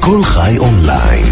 כל חי אונליין,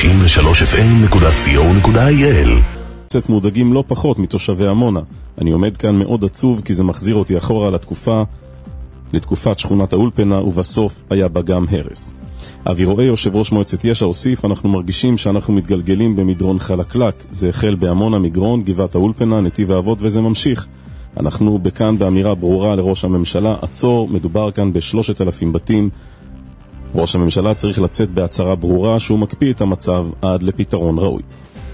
93fm.co.il. קצת מודאגים לא פחות מתושבי עמונה. אני עומד כאן מאוד עצוב כי זה מחזיר אותי אחורה לתקופת שכונת האולפנה, ובסוף היה בה גם הרס. אבי רואי, יושב ראש מועצת יש"ע, הוסיף, אנחנו מרגישים שאנחנו מתגלגלים במדרון חלקלק. זה החל בעמונה, מגרון, גבעת האולפנה, נתיב האבות, וזה ממשיך. אנחנו בכאן באמירה ברורה לראש הממשלה, עצור, מדובר כאן ב3,000 בתים. ראש הממשלה צריך לצאת בהצהרה ברורה שהוא מקפיא את המצב עד לפתרון ראוי.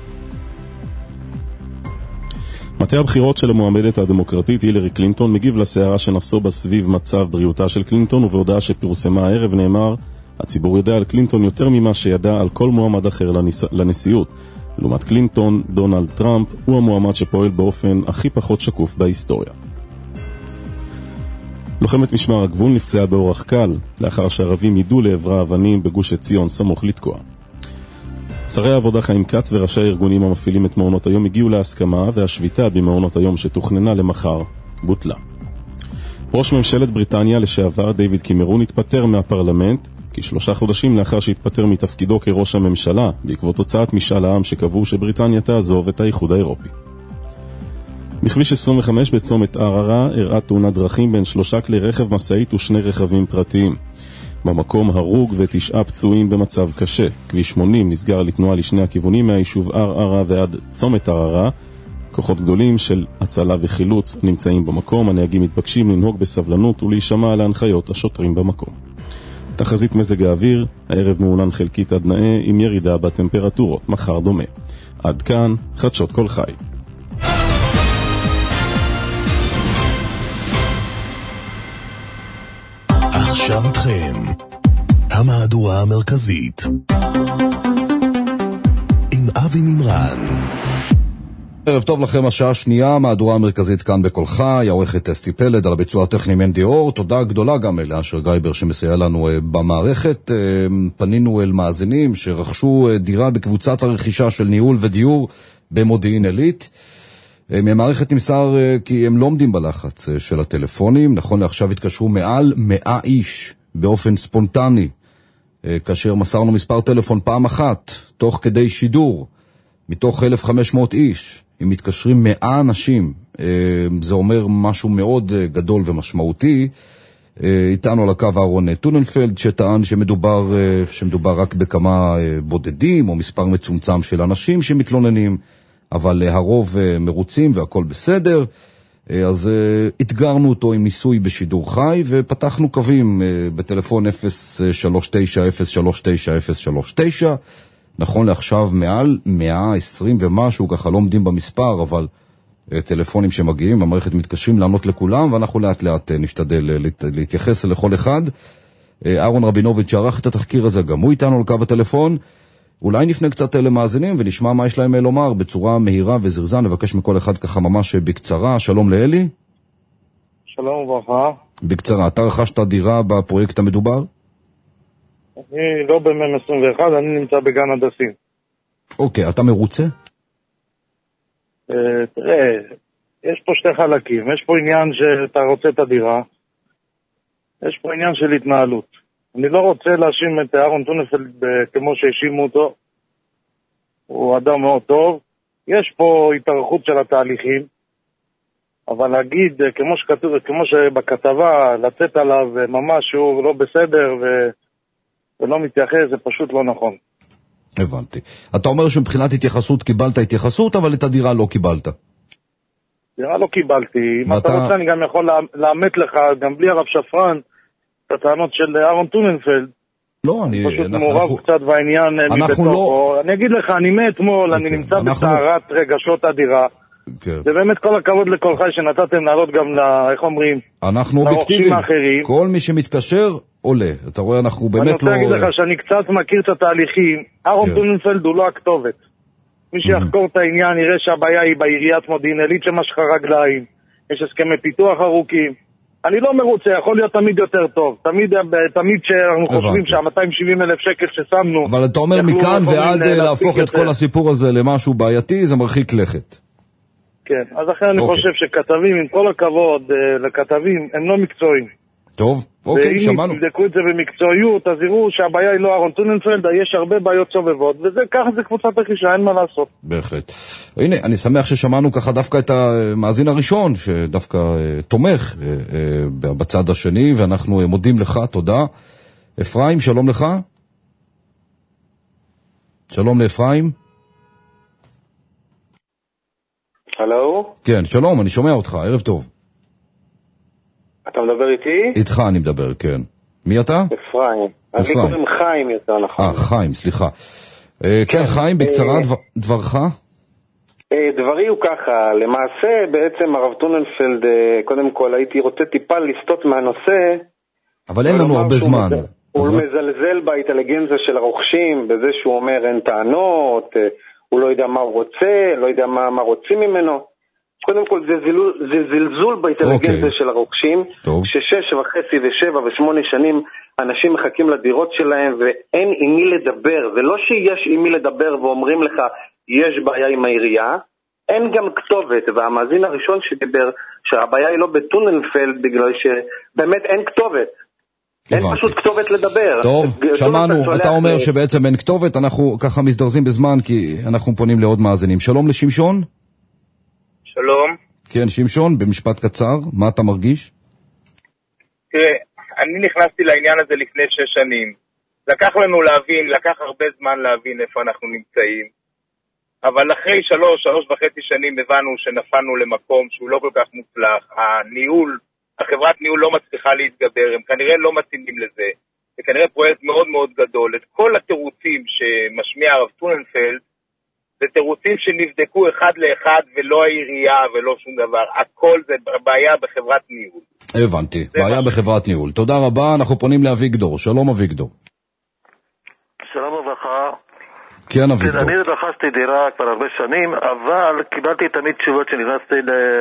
מטה הבחירות של המועמדת הדמוקרטית הילרי קלינטון מגיב לסערה שנסובה סביב מצב בריאותה של קלינטון, ובהודעה שפרסמה הערב נאמר, הציבור יודע על קלינטון יותר ממה שידע על כל מועמד אחר לנשיאות. לעומת קלינטון, דונלד טראמפ הוא המועמד שפועל באופן הכי פחות שקוף בהיסטוריה. לוחמת משמר הגבול נפצעה באורח קל לאחר שהערבים יידו לעברה אבנים בגוש עציון סמוך לתקוע. שרי העבודה חיים כץ וראשי הארגונים המפעילים את מעונות היום הגיעו להסכמה, והשביתה במעונות היום שתוכננה למחר בוטלה. ראש ממשלת בריטניה לשעבר דיוויד קמרון התפטר מהפרלמנט כ3 חודשים לאחר שהתפטר מתפקידו כראש הממשלה בעקבות תוצאת משאל העם שקבעו שבריטניה תעזוב את האיחוד האירופי. בכביש 25 בצומת ערערה אירעה תאונת דרכים בין 3 כלי רכב משאית ו2 רכבים פרטיים. במקום הרוג ו9 פצועים במצב קשה. כביש 80 נסגר לתנועה לשני הכיוונים מהיישוב ערערה ועד צומת ערערה. כוחות גדולים של הצלה וחילוץ נמצאים במקום. הנהגים מתבקשים לנהוג בסבלנות ולהישמע להנחיות השוטרים במקום. תחזית מזג האוויר, הערב מעונן חלקית עד נאה עם ירידה בטמפרטורות, מחר דומה. עד כאן, חדשות כל חי. עכשיו איתכם, המהדורה המרכזית עם אבי מימרן. ערב טוב לכם, השעה השנייה, המהדורה המרכזית כאן בכל חי, העורכת אסתי פלד, על הביצוע הטכני מנדי אור. תודה גדולה גם לאשר גייבר שמסייע לנו במערכת. פנינו אל מאזינים שרכשו דירה בקבוצת הרכישה של ניהול ודיור במודיעין עילית. ממערכת נמסר כי הם לא עומדים בלחץ של הטלפונים. נכון לעכשיו התקשרו מעל 100 איש באופן ספונטני, כאשר מסרנו מספר טלפון פעם אחת תוך כדי שידור מתוך 1,500 איש. אם מתקשרים 100 אנשים, זה אומר משהו מאוד גדול ומשמעותי. איתנו על הקו אהרון טוננפלד שטען שמדובר רק בכמה בודדים או מספר מצומצם של אנשים שמתלוננים, אבל הרוב מרוצים והכל בסדר. אז התגרנו אותו עם ניסוי בשידור חי ופתחנו קווים בטלפון 039-039-039. נכון לעכשיו מעל 120 ומשהו, ככה לא עומדים במספר, אבל טלפונים שמגיעים, המערכת מתקשרים לענות לכולם, ואנחנו לאט לאט נשתדל להתייחס לכל אחד. אהרון רבינוביץ' שערך את התחקיר הזה, גם הוא איתנו על קו הטלפון. אולי נפנה קצת למאזינים ונשמע מה יש להם לומר בצורה מהירה וזרזה. נבקש מכל אחד ככה ממש בקצרה. שלום לאלי. שלום וברכה. בקצרה, אתה רכשת דירה בפרויקט המדובר? אני לא ב-21, אני נמצא בגן הדסים. אוקיי, אתה מרוצה? תראה, יש פה 2 חלקים. יש פה עניין שאתה רוצה את הדירה, יש פה עניין של התנהלות. אני לא רוצה להאשים את אהרון טוננפלד כמו שהאשימו אותו. הוא אדם מאוד טוב. יש פה התארכות של התהליכים, אבל להגיד כמו שבכתבה לצאת עליו ממש שהוא לא בסדר ולא מתייחס, זה פשוט לא נכון. הבנתי. אתה אומר שמבחינת התייחסות קיבלת התייחסות, אבל את הדירה לא קיבלת. דירה לא קיבלתי. אם אתה רוצה אני גם יכול לאמת לך, גם בלי הרב שפרן, את הטענות של אהרון טוננפלד. לא, פשוט מעורב קצת בעניין מבתוכו. אני אגיד לך, אני מאתמול, אני נמצא בסערת רגשות אדירה. ובאמת כל הכבוד לכל חי שנתתם לעלות גם איך אומרים, אנחנו אובייקטיביים. כל מי שמתקשר עולה. אתה רואה, אנחנו באמת לא... אני רוצה להגיד לך שאני קצת מכיר את התהליכים. אהרון טוננפלד הוא לא הכתובת. מי שיחקור את העניין יראה שהבעיה היא בעיריית מודיעין עילית שמשכה רגליים. יש הסכמי פיתוח ארוכים. אני לא מרוצה, יכול להיות תמיד יותר טוב. תמיד שאנחנו חושבים שה-270,000 שקל ששמנו... אבל אתה אומר מכאן ועד להפוך את כל הסיפור הזה למשהו בעייתי, זה מרחיק לכת. כן, אז אחרי אני חושב שכתבים, עם כל הכבוד לכתבים, הם לא מקצועיים. טוב, אוקיי, שמענו. ואם תבדקו את זה במקצועיות, אז יראו שהבעיה היא לא אהרון טוננפלד, יש הרבה בעיות סובבות, וזה ככה זה קבוצת רכישה, אין מה לעשות. בהחלט. הנה, אני שמח ששמענו ככה דווקא את המאזין הראשון, שדווקא תומך בצד השני, ואנחנו מודים לך, תודה. אפרים, שלום לך. שלום לאפרים. הלו? כן, שלום, אני שומע אותך, ערב טוב. אתה מדבר איתי? איתך אני מדבר, כן. מי אתה? אפרים. אז לי קוראים חיים יותר נכון. חיים, סליחה. כן, חיים, בקצרה דברך? דברי הוא ככה, למעשה בעצם הרב טוננפלד, קודם כל הייתי רוצה טיפה לסטות מהנושא. אבל אין לנו הרבה זמן. הוא מזלזל באינטליגנציה של הרוכשים, בזה שהוא אומר אין טענות, הוא לא יודע מה הוא רוצה, לא יודע מה רוצים ממנו. קודם כל זה זלזול באינטליגנציה של הרוכשים, ש6.5 ו7 ו8 שנים אנשים מחכים לדירות שלהם ואין עם מי לדבר, ולא שיש עם מי לדבר ואומרים לך יש בעיה עם העירייה, אין גם כתובת, והמאזין הראשון שדיבר שהבעיה היא לא בטוננפלד בגלל שבאמת אין כתובת. אין פשוט כתובת לדבר. טוב, שמענו, אתה אומר שבעצם אין כתובת, אנחנו ככה מזדרזים בזמן כי אנחנו פונים לעוד מאזינים. שלום לשמשון. שלום. כן, שמשון, במשפט קצר, מה אתה מרגיש? תראה, אני נכנסתי לעניין הזה לפני 6 שנים. לקח הרבה זמן להבין איפה אנחנו נמצאים. אבל אחרי 3.5 שנים הבנו שנפלנו למקום שהוא לא כל כך מוצלח. החברת ניהול לא מצליחה להתגבר, הם כנראה לא מתאימים לזה. זה כנראה פרויקט מאוד מאוד גדול. את כל התירוצים שמשמיע הרב טוננפלד, זה תירוצים שנבדקו אחד לאחד ולא העירייה ולא שום דבר. הכל זה בעיה בחברת ניהול. הבנתי, בעיה בחברת ניהול. תודה רבה, אנחנו פונים לאביגדור. שלום אביגדור. שלום וברכה. כן אביגדור. אני רכשתי דירה כבר הרבה שנים, אבל קיבלתי תמיד תשובות שנכנסתי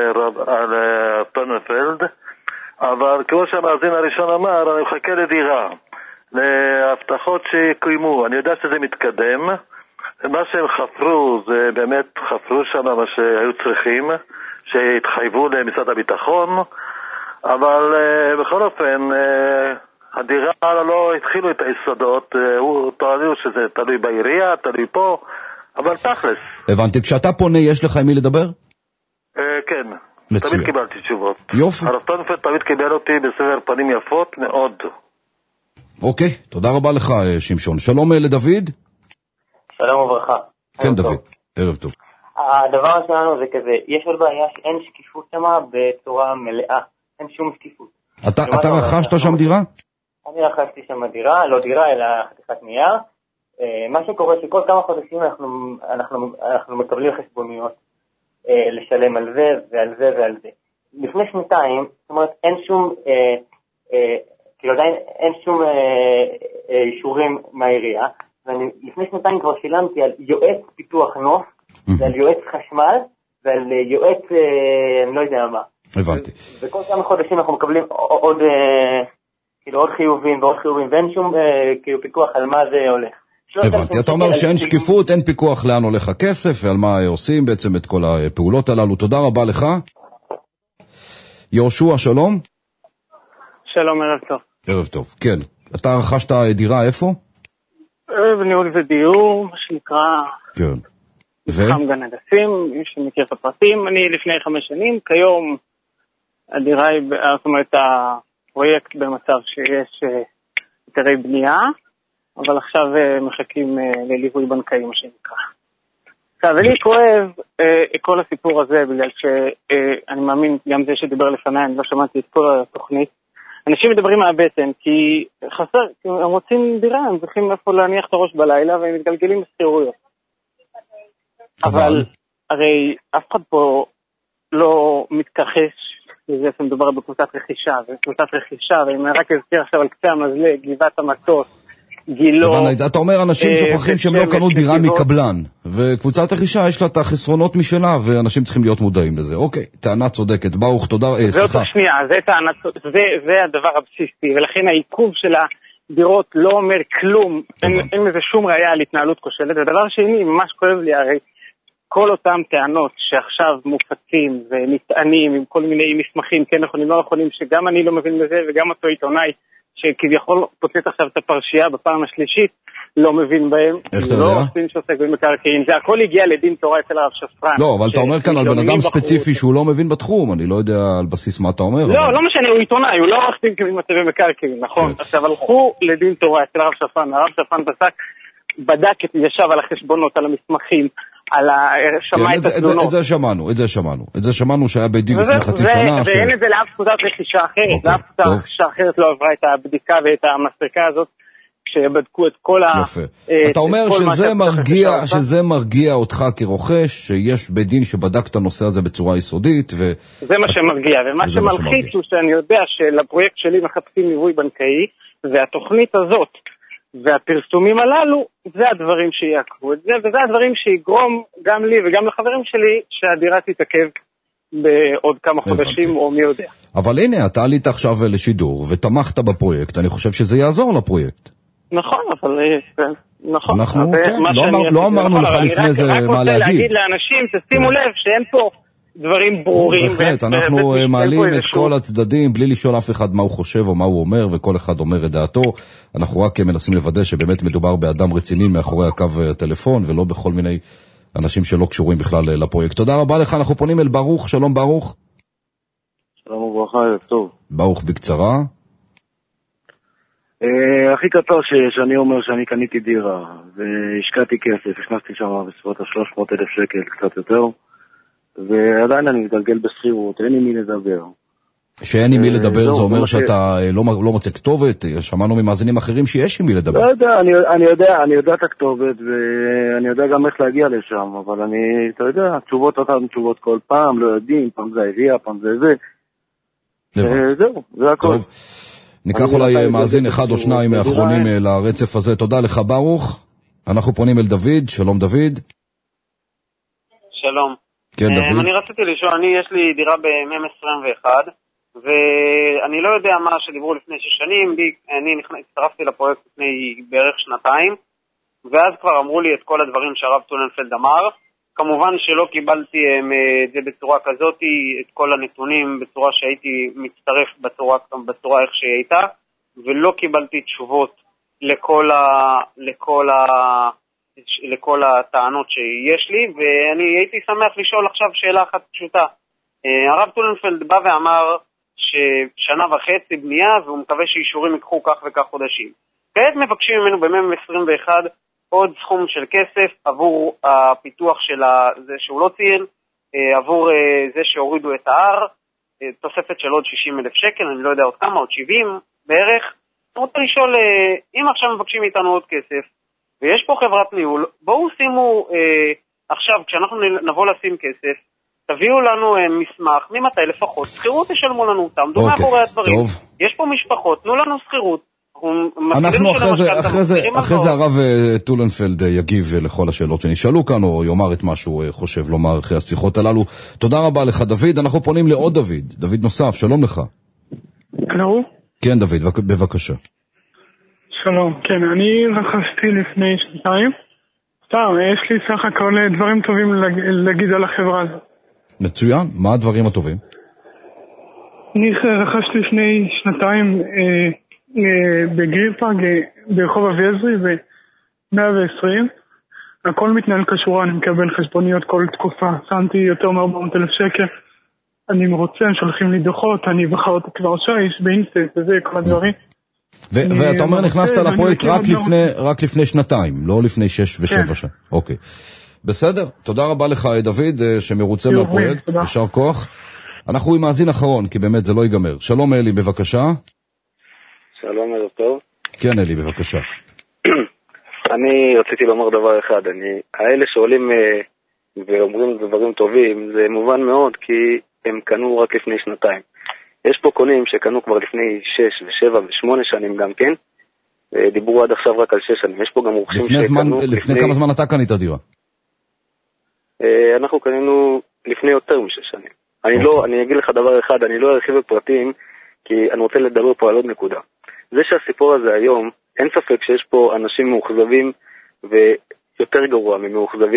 לטוננפלד, אבל כמו שהמאזין הראשון אמר, אני מחכה לדירה, להבטחות שקוימו. אני יודע שזה מתקדם, מה שהם חפרו, זה באמת חפרו שם מה שהיו צריכים, שהתחייבו למשרד הביטחון, אבל בכל אופן, הדירה לא התחילו את היסודות, הוא טוענו שזה תלוי בעירייה, תלוי פה, אבל תכלס. הבנתי, כשאתה פונה יש לך עם מי לדבר? כן, מצוין. תמיד קיבלתי תשובות. יופי. הרב טוננפלד תמיד קיבל אותי בסבר פנים יפות מאוד. אוקיי, תודה רבה לך שמשון. שלום לדוד. שלום וברכה. כן דוד, ערב טוב. הדבר שלנו זה כזה, יש עוד בעיה שאין שקיפות שמה בצורה מלאה, אין שום שקיפות. אתה רכשת שם דירה? אני רכשתי שם דירה, לא דירה אלא חתיכת נייר. מה שקורה שכל כמה חודשים אנחנו מקבלים חשבוניות לשלם על זה ועל זה ועל זה. לפני 2 שנתיים, זאת אומרת אין שום, כאילו עדיין אין שום אישורים מהעירייה, ואני לפני 2 שנתיים כבר שילמתי על יועץ פיתוח נוף, ועל יועץ חשמל, ועל יועץ אני לא יודע מה. הבנתי. וכל כמה חודשים אנחנו מקבלים עוד חיובים ועוד חיובים, ואין שום כאילו פיקוח על מה זה הולך. הבנתי, אתה אומר שאין שקיפות, אין פיקוח לאן הולך הכסף, ועל מה עושים בעצם את כל הפעולות הללו. תודה רבה לך. יהושע, שלום. שלום, ערב טוב. ערב טוב, כן. אתה רכשת דירה איפה? בניהול ודיור, מה שנקרא... כן. מתחם גן הדסים, מי שמכיר את הפרטים. אני לפני 5 שנים, כיום הדירה היא, זאת אומרת, הפרויקט במצב שיש היתרי בנייה, אבל עכשיו מחכים לליווי בנקאי, מה שנקרא. עכשיו, לי כואב כל הסיפור הזה, בגלל שאני מאמין, גם זה שדיבר לפניי, אני לא שמעתי את כל התוכנית. אנשים מדברים מהבטן, כי חסר, הם רוצים דירה, הם צריכים איפה להניח את הראש בלילה, והם מתגלגלים בסחירויות. אבל הרי אף אחד פה לא מתכחש לזה שמדובר בקבוצת רכישה, וקבוצת רכישה, ואם אני רק אזכיר עכשיו על קצה המזלג, גבעת המטוס, גילו... אתה אומר אנשים שוכחים שהם לא קנו דירה מקבלן, וקבוצת רכישה יש לה את החסרונות משלה, ואנשים צריכים להיות מודעים לזה. אוקיי, טענה צודקת. ברוך, תודה, סליחה. שנייה, זה הדבר הבסיסי, ולכן העיכוב של הדירות לא אומר כלום, אין לזה שום ראייה על התנהלות כושלת. הדבר שני, ממש כואב לי, הרי כל אותם טענות שעכשיו מופצים ונטענים עם כל מיני מסמכים, כן נכונים, לא נכונים, שגם אני לא מבין בזה וגם אותו עיתונאי שכביכול פוצץ עכשיו את הפרשייה בפעם השלישית, לא מבין בהם. איך אתה יודע? לא עושים שעוסק במקרקעין, זה הכל הגיע לדין תורה אצל הרב שפרן. לא, אבל אתה אומר כאן על בן אדם ספציפי שהוא לא מבין בתחום, אני לא יודע על בסיס מה אתה אומר. לא משנה, הוא עיתונאי, הוא לא עושים כמצבי מקרקעין, נכון. עכשיו הלכו לדין תורה אצל הרב שפרן, הרב שפרן פסק, בדק, ישב על החשבונות, על המסמכים, שמע את התלונות. את זה שמענו שהיה בית דין לפני חצי שנה. ואין את זה לאף פקודת רכישה אחרת, לאף פקודת רכישה אחרת לא עברה את הבדיקה ואת המספקה הזאת, כשבדקו את כל ה... יפה. אתה אומר שזה מרגיע אותך כרוכש, שיש בית דין שבדק את הנושא הזה בצורה יסודית, זה מה שמרגיע, ומה שמלחיץ הוא שאני יודע שלפרויקט שלי מחפשים ליווי בנקאי, והתוכנית הזאת, והפרסומים הללו, זה הדברים שיעקבו את זה, וזה הדברים שיגרום גם לי וגם לחברים שלי שהדירה תתעכב בעוד כמה חודשים או מי יודע. אבל הנה, אתה עלית עכשיו לשידור ותמכת בפרויקט, אני חושב שזה יעזור לפרויקט. נכון, אבל... נכון. אנחנו, כן, לא אמרנו לך לפני זה מה להגיד. רק רוצה להגיד לאנשים, תשימו לב שאין פה דברים ברורים. בהחלט, אנחנו מעלים את כל הצדדים בלי לשאול אף אחד מה הוא חושב או מה הוא אומר, וכל אחד אומר את דעתו. אנחנו רק מנסים לוודא שבאמת מדובר באדם רציני מאחורי הקו הטלפון, ולא בכל מיני אנשים שלא קשורים בכלל לפרויקט. תודה רבה לך, אנחנו פונים אל ברוך. שלום ברוך. שלום וברכה, טוב. ברוך, בקצרה. הכי קצר שאני אומר שאני קניתי דירה והשקעתי כסף, הכנסתי שם בסביבות 300,000 שקל, קצת יותר, ועדיין אני מתגלגל בסחירות, אין עם מי לדבר. שאין עם מי לדבר זה אומר שאתה לא מוצא כתובת? שמענו ממאזינים אחרים שיש עם מי לדבר. לא יודע, אני יודע את הכתובת ואני יודע גם איך להגיע לשם, אבל אתה יודע, תשובות אותן תשובות כל פעם, לא יודעים, פעם זה העירייה, פעם זה זה. זהו, זה הכל. טוב. ניקח אולי מאזין אחד או שניים האחרונים לרצף הזה. תודה לך ברוך. אנחנו פונים אל דוד. שלום דוד. שלום. כן דוד. אני רציתי לשאול, יש לי דירה ב-M21 ואני לא יודע מה שדיברו לפני 6 שנים, אני הצטרפתי לפרויקט לפני בערך 2 ואז כבר אמרו לי את כל הדברים שהרב טוננפלד אמר. כמובן שלא קיבלתי את זה בצורה כזאת, את כל הנתונים בצורה שהייתי מצטרף בצורה איך שהיא הייתה, ולא קיבלתי תשובות לכל הטענות שיש לי, ואני הייתי שמח לשאול עכשיו שאלה אחת פשוטה. הרב טוננפלד בא ואמר ששנה וחצי בנייה, והוא מקווה שאישורים ייקחו כך וכך חודשים. כעת מבקשים ממנו ב-M21 עוד סכום של כסף עבור הפיתוח של זה שהוא לא ציין, עבור זה שהורידו את ההר, תוספת של עוד 60,000 שקל, אני לא יודע עוד כמה, עוד 70 בערך. אני רוצה לשאול, אם עכשיו מבקשים מאיתנו עוד כסף, ויש פה חברת ניהול, בואו שימו עכשיו, כשאנחנו נבוא לשים כסף, תביאו לנו מסמך, ממתי לפחות, שכירות תשלמו לנו, תעמדו מאחורי הדברים, יש פה משפחות, תנו לנו שכירות, אנחנו אחרי זה הרב טולנפלד יגיב לכל השאלות שנשאלו כאן, או יאמר את מה שהוא חושב לומר אחרי השיחות הללו. תודה רבה לך דוד. אנחנו פונים לעוד דוד נוסף. שלום לך. הלו? כן דוד, בבקשה. שלום, כן, אני רכשתי לפני 2 סתם, יש לי סך הכל דברים טובים להגיד על החברה הזאת. מצוין, מה הדברים הטובים? אני רכשתי לפני 2 בגריר פארק ברחוב אביעזרי ב-120. הכל מתנהל כשורה, אני מקבל חשבוניות כל תקופה, שמתי יותר מ-400,000 שקל, אני מרוצה, שולחים לי דוחות, אני בחרתי כבר שיש באינסטנט וזה, כל הדברים. ואתה אומר נכנסת לפרויקט רק לפני 2, לא לפני 6 ו7 שנים. אוקיי. בסדר, תודה רבה לך דוד שמרוצה מהפרויקט, ישר כוח. אנחנו עם מאזין אחרון, כי באמת זה לא ייגמר. שלום אלי, בבקשה. שלום, ערב טוב. כן אלי, בבקשה. אני רציתי לומר דבר אחד, האלה שעולים ואומרים דברים טובים, זה מובן מאוד כי הם קנו רק לפני 2. יש פה קונים שקנו כבר לפני 6 ו7 ו8 שנים גם כן, דיברו עד עכשיו רק על 6 שנים. יש פה גם רוכשים שקנו... לפני כמה זמן אתה קנית דירה? אנחנו קנינו לפני יותר מ6 שנים. אני אגיד לך דבר אחד, אני לא ארחיב בפרטים, כי אני רוצה לדבר פה על עוד נקודה. זה שהסיפור הזה היום, אין ספק שיש פה אנשים מאוכזבים ויותר גרוע ממאוכזבים,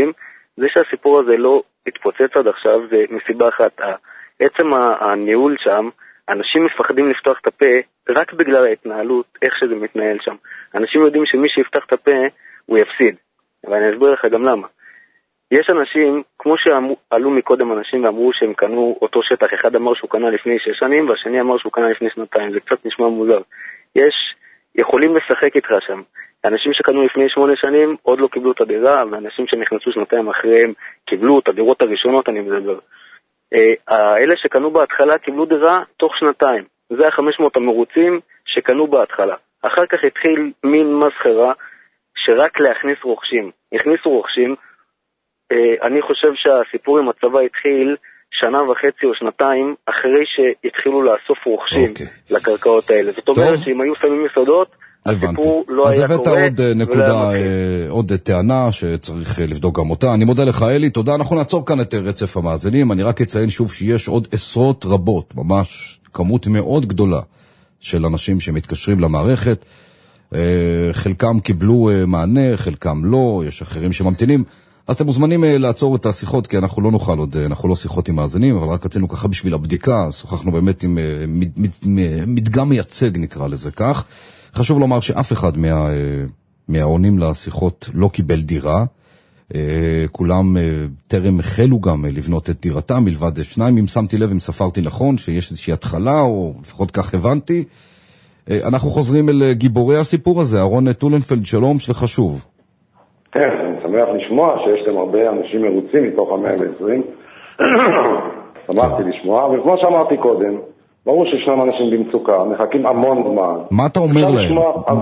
זה שהסיפור הזה לא התפוצץ עד עכשיו זה מסיבה אחת. עצם הניהול שם, אנשים מפחדים לפתוח את הפה רק בגלל ההתנהלות, איך שזה מתנהל שם. אנשים יודעים שמי שיפתח את הפה הוא יפסיד, ואני אסביר לך גם למה. יש אנשים, כמו שעלו מקודם אנשים ואמרו שהם קנו אותו שטח, אחד אמר שהוא קנה לפני 6 שנים והשני אמר שהוא קנה לפני 2 זה קצת נשמע מוזר. יכולים לשחק איתך שם. אנשים שקנו לפני 8 שנים עוד לא קיבלו את הדירה, ואנשים שנכנסו 2 אחריהם קיבלו את הדירות הראשונות, אני מדבר. האלה שקנו בהתחלה קיבלו דירה תוך 2. זה ה-500 המרוצים שקנו בהתחלה. אחר כך התחיל מין מסחרה שרק להכניס רוכשים. הכניסו רוכשים, אני חושב שהסיפור עם הצבא התחיל 1.5 או 2 אחרי שהתחילו לאסוף רוכשים לקרקעות האלה. זאת אומרת שאם היו שמים יסודות, הסיפור לא היה קורה. אז הבאת עוד נקודה, עוד טענה שצריך לבדוק גם אותה. אני מודה לך אלי, תודה. אנחנו נעצור כאן את רצף המאזינים. אני רק אציין שוב שיש עוד עשרות רבות, ממש כמות מאוד גדולה של אנשים שמתקשרים למערכת. חלקם קיבלו מענה, חלקם לא, יש אחרים שממתינים. אז אתם מוזמנים לעצור את השיחות, כי אנחנו לא נוכל עוד, אנחנו לא שיחות עם מאזינים, אבל רק רצינו ככה בשביל הבדיקה, שוחחנו באמת עם מדגם מייצג, נקרא לזה כך. חשוב לומר שאף אחד מהעונים לשיחות לא קיבל דירה, כולם טרם החלו גם לבנות את דירתם, מלבד 2, אם שמתי לב, אם ספרתי נכון, שיש איזושהי התחלה, או לפחות כך הבנתי. אנחנו חוזרים אל גיבורי הסיפור הזה, אהרון טולנפלד, שלום, שלך שוב. כן, אני שמח לשמוע שיש להם הרבה אנשים מרוצים מתוך 120. שמחתי לשמוע, וכמו שאמרתי קודם, ברור שישנם אנשים במצוקה, מחכים המון זמן. מה אתה אומר להם?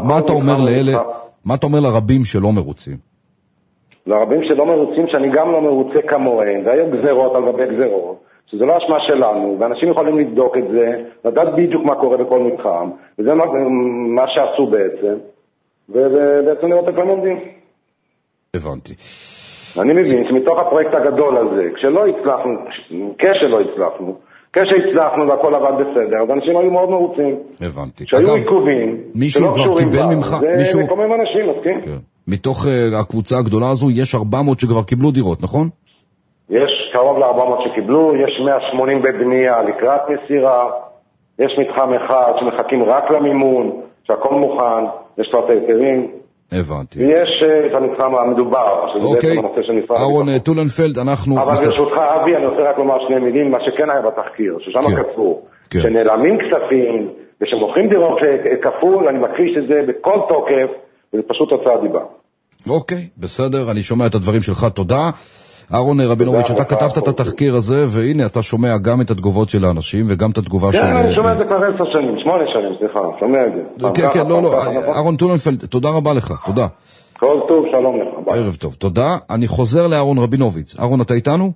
מה אתה אומר לרבים שלא מרוצים? לרבים שלא מרוצים, שאני גם לא מרוצה כמוהם, והיו גזרות על גבי גזרות, שזה לא אשמה שלנו, ואנשים יכולים לבדוק את זה, לדעת בדיוק מה קורה בכל מתחם, וזה מה שעשו בעצם, ובעצם לראות איפה הם עומדים. הבנתי. אני מבין שמתוך הפרויקט הגדול הזה, כשלא הצלחנו, כשהצלחנו והכל עבד בסדר, אז אנשים היו מאוד מרוצים. הבנתי. שהיו עיכובים, מישהו כבר קיבל ממך, זה מקומם אנשים, מסכים? כן. מתוך הקבוצה הגדולה הזו יש 400 שכבר קיבלו דירות, נכון? יש קרוב ל-400 שקיבלו, יש 180 בבנייה לקראת מסירה, יש מתחם אחד שמחכים רק למימון, שהכל מוכן, יש כבר את היתרים. הבנתי. ויש את המתחם המדובר, שזה בעצם הנושא של משרד. אהרון טולנפלד, אנחנו... אבל ברשותך אבי, אני רוצה רק לומר 2 מילים, מה שכן היה בתחקיר, ששם כתבו, שנעלמים כספים, ושמוכרים דירות כפול, אני מכחיש את זה בכל תוקף, וזה פשוט הוצאה דיבה. אוקיי, בסדר, אני שומע את הדברים שלך, תודה. אהרון רבינוביץ', אתה כתבת את התחקיר הזה, והנה אתה שומע גם את התגובות של האנשים, וגם את התגובה של... כן, אני שומע את זה כבר 10 שנים, 8 שנים, סליחה, שומע את זה. כן, לא, אהרון טולנפלד, תודה רבה לך, תודה. כל טוב, שלום לך. ערב טוב, תודה. אני חוזר לאהרון רבינוביץ'. אהרון, אתה איתנו?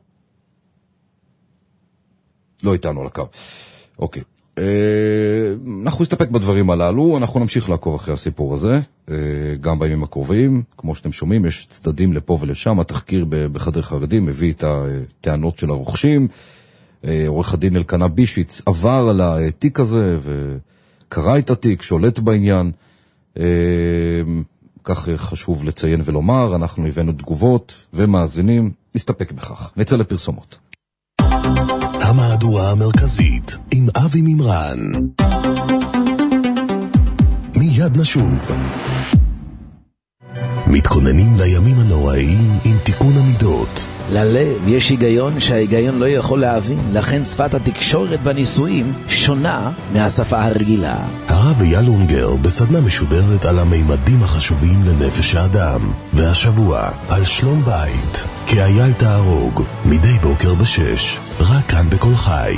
לא איתנו על הקו. אוקיי. אנחנו נסתפק בדברים הללו, אנחנו נמשיך לעקוב אחרי הסיפור הזה, גם בימים הקרובים, כמו שאתם שומעים, יש צדדים לפה ולשם, התחקיר בחדר חרדים מביא את הטענות של הרוכשים, עורך הדין אלקנה בישיץ עבר על התיק הזה, וקרא את התיק, שולט בעניין, כך חשוב לציין ולומר, אנחנו הבאנו תגובות ומאזינים, נסתפק בכך, נצא לפרסומות. המהדורה המרכזית עם אבי מימרן. מיד נשוב. מתכוננים לימים הנוראים עם תיקון המידות. ללב יש היגיון שההיגיון לא יכול להבין, לכן שפת התקשורת בנישואים שונה מהשפה הרגילה. הרב אייל אונגר בסדנה משודרת על המימדים החשובים לנפש האדם, והשבוע על שלום בית, כי אייל תהרוג, מדי בוקר ב6, רק כאן בכל חי.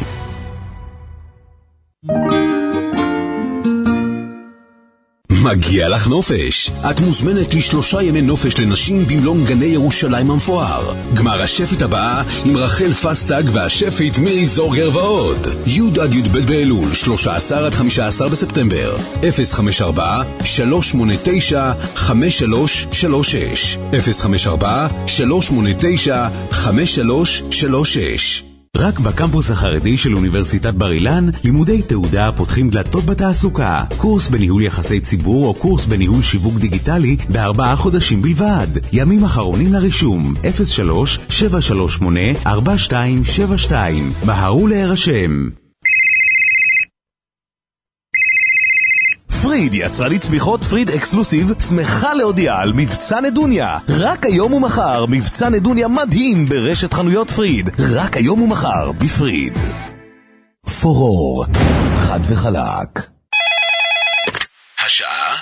מגיע לך נופש. את מוזמנת ל3 ימי נופש לנשים במלון גני ירושלים המפואר. גמר השפית הבאה עם רחל פסטג והשפית מירי זורגר ועוד. י' עד י' ב' באלול, 13 עד 15 בספטמבר. 054-389-5336 054-389-5336 רק בקמפוס החרדי של אוניברסיטת בר אילן, לימודי תעודה פותחים דלתות בתעסוקה. קורס בניהול יחסי ציבור או קורס בניהול שיווק דיגיטלי ב4 חודשים בלבד. ימים אחרונים לרישום 03-738-4272. מהרו להירשם. פריד, יצרנית צמיחות פריד אקסקלוסיב, שמחה להודיע על מבצע נדוניה. רק היום ומחר, מבצע נדוניה מדהים ברשת חנויות פריד. רק היום ומחר, בפריד. פורור, חד וחלק. השעה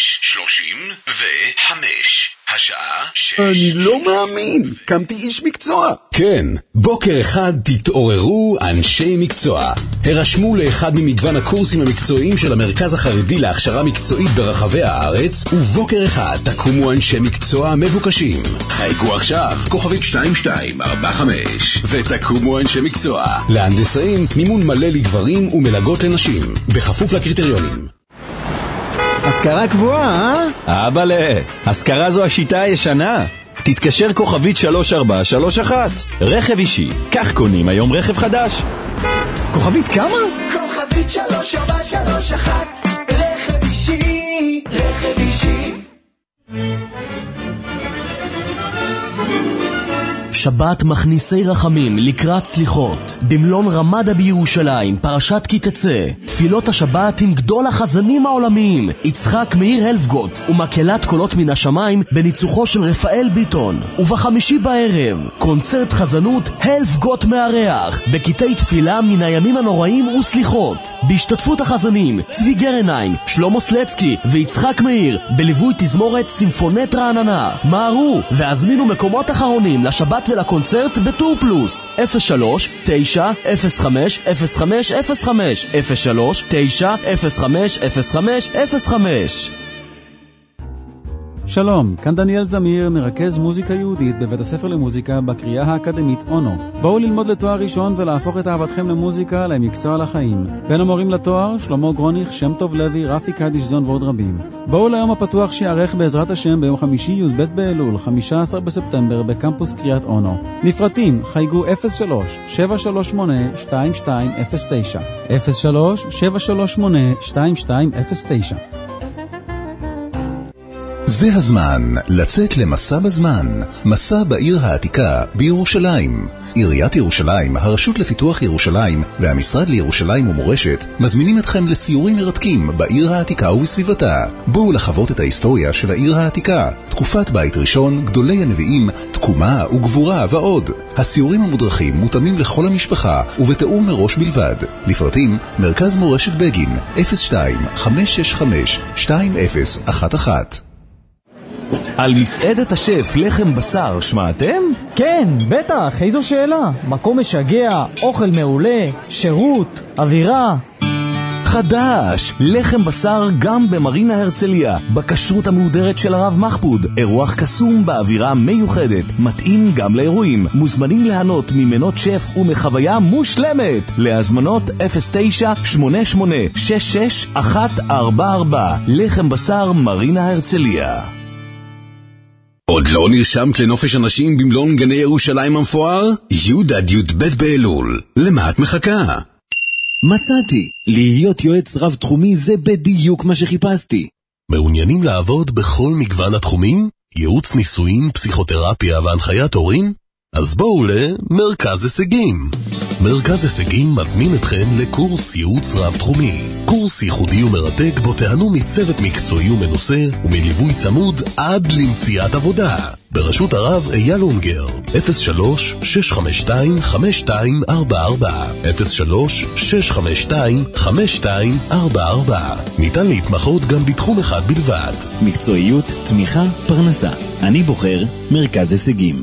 6:35. השעה 6:35. אני לא מאמין, קמתי איש מקצוע. כן, בוקר אחד תתעוררו אנשי מקצוע. הרשמו לאחד ממגוון הקורסים המקצועיים של המרכז החרדי להכשרה מקצועית ברחבי הארץ, ובוקר אחד תקומו אנשי מקצוע מבוקשים. חייגו עכשיו, כוכבית 2245, ותקומו אנשי מקצוע. להנדסאים, מימון מלא לגברים ומלגות לנשים, בכפוף לקריטריונים. השכרה קבועה, אבאלה, השכרה זו השיטה הישנה. תתקשר כוכבית 3431. רכב אישי, כך קונים היום רכב חדש. כוכבית כמה? כוכבית 3431. רכב אישי, רכב אישי. שבת מכניסי רחמים לקראת סליחות במלון רמדה בירושלים, פרשת כי תצא. תפילות השבת עם גדול החזנים העולמיים יצחק מאיר הלפגוט ומקהלת קולות מן השמיים בניצוחו של רפאל ביטון. ובחמישי בערב קונצרט חזנות הלפגוט מארח בקטעי תפילה מן הימים הנוראים וסליחות, בהשתתפות החזנים צבי גרניים, שלמה סלצקי ויצחק מאיר, בליווי תזמורת סימפונט רעננה. מהרו והזמינו מקומות אחרונים לשבת ולקונצרט בטור פלוס. 03-905-0505 03-905-0505. שלום, כאן דניאל זמיר, מרכז מוזיקה יהודית בבית הספר למוזיקה בקריאה האקדמית אונו. בואו ללמוד לתואר ראשון ולהפוך את אהבתכם למוזיקה למקצוע לחיים. בין המורים לתואר, שלמה גרוניך, שם טוב לוי, רפי קדישזון ועוד רבים. בואו ליום הפתוח שיערך בעזרת השם ביום חמישי י"ב באלול, 15 בספטמבר בקמפוס קריית אונו. נפרטים, חייגו 03-738-2209 03-738-2209. זה הזמן לצאת למסע בזמן, מסע בעיר העתיקה בירושלים. עיריית ירושלים, הרשות לפיתוח ירושלים והמשרד לירושלים ומורשת מזמינים אתכם לסיורים מרתקים בעיר העתיקה ובסביבתה. בואו לחוות את ההיסטוריה של העיר העתיקה, תקופת בית ראשון, גדולי הנביאים, תקומה וגבורה ועוד. הסיורים המודרכים מותאמים לכל המשפחה ובתאום מראש בלבד. לפרטים, מרכז מורשת בגין, 02-565-2011. על מסעדת השף לחם בשר שמעתם? כן, בטח, איזו שאלה. מקום משגע, אוכל מעולה, שירות, אווירה. חדש, לחם בשר גם במרינה הרצליה, בכשרות המהודרת של הרב מחפוד. אירוח קסום באווירה מיוחדת, מתאים גם לאירועים. מוזמנים ליהנות ממנות שף ומחוויה מושלמת. להזמנות 09-88-66-144. לחם בשר מרינה הרצליה. עוד לא נרשמת לנופש אנשים במלון גני ירושלים המפואר? י'-י"ב באלול. למה את מחכה? מצאתי, להיות יועץ רב תחומי זה בדיוק מה שחיפשתי. מעוניינים לעבוד בכל מגוון התחומים? ייעוץ ניסויים, פסיכותרפיה והנחיית הורים? אז בואו למרכז הישגים. מרכז הישגים מזמין אתכם לקורס ייעוץ רב תחומי. קורס ייחודי ומרתק בו תיהנו מצוות מקצועי ומנוסה ומליווי צמוד עד למציאת עבודה. בראשות הרב אייל אונגר, 03-652-5244 03-652-5244. ניתן להתמחות גם בתחום אחד בלבד. מקצועיות, תמיכה, פרנסה. אני בוחר מרכז הישגים.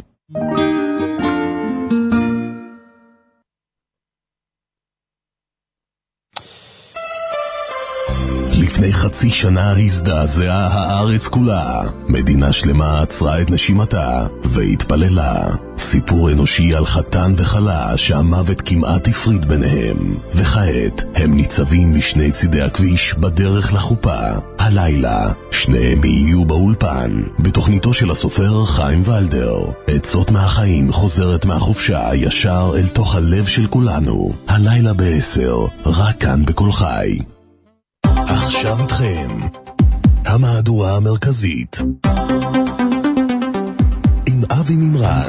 לפני חצי שנה הזדעזעה הארץ כולה. מדינה שלמה עצרה את נשימתה והתפללה. סיפור אנושי על חתן וחלה שהמוות כמעט הפריד ביניהם. וכעת הם ניצבים משני צידי הכביש בדרך לחופה. הלילה, שניהם יהיו באולפן, בתוכניתו של הסופר חיים ולדר. עצות מהחיים חוזרת מהחופשה ישר אל תוך הלב של כולנו. הלילה ב-10, רק כאן בכל חי. עכשיו איתכם, המהדורה המרכזית, עם אבי מימרן.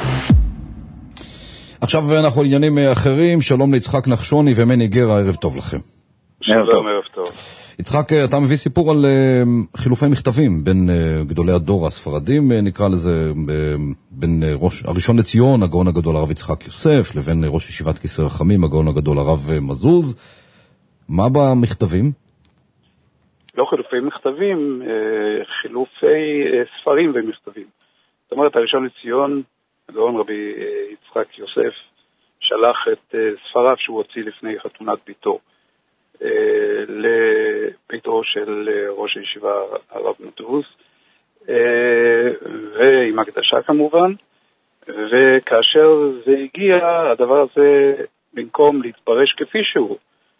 עכשיו אנחנו עניינים אחרים. שלום ליצחק נחשוני ומני גרה, ערב טוב לכם. שלום, ערב טוב. יצחק, אתה מביא סיפור על חילופי מכתבים בין גדולי הדור הספרדים, נקרא לזה, בין הראשון לציון, הגאון הגדול הרב יצחק יוסף, לבין ראש ישיבת כיסא רחמים, הגאון הגדול הרב מזוז. מה במכתבים? לא חילופי מכתבים, חילופי ספרים ומכתבים. זאת אומרת, הראשון לציון, הגאון רבי יצחק יוסף, שלח את ספריו שהוא הוציא לפני חתונת ביתו לביתו של ראש הישיבה הרב מזוז, ועם הקדשה כמובן. וכאשר זה הגיע, הדבר הזה, במקום להתפרש כפי שהוא,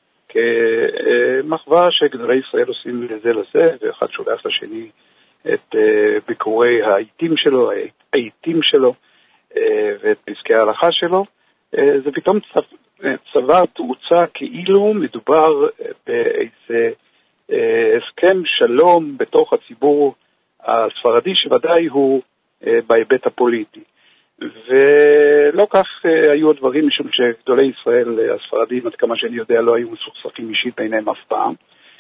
כמחווה שגדולי ישראל עושים לזה לזה, ואחד שולח לשני את ביקורי העיתים שלו ואת פסקי ההלכה שלו, זה פתאום צבר תאוצה כאילו מדובר באיזה הסכם שלום בתוך הציבור הספרדי, שוודאי הוא בהיבט הפוליטי. ולא כך היו הדברים, משום שגדולי ישראל הספרדים, עד כמה שאני יודע, לא היו מסוכסכים אישית ביניהם אף פעם.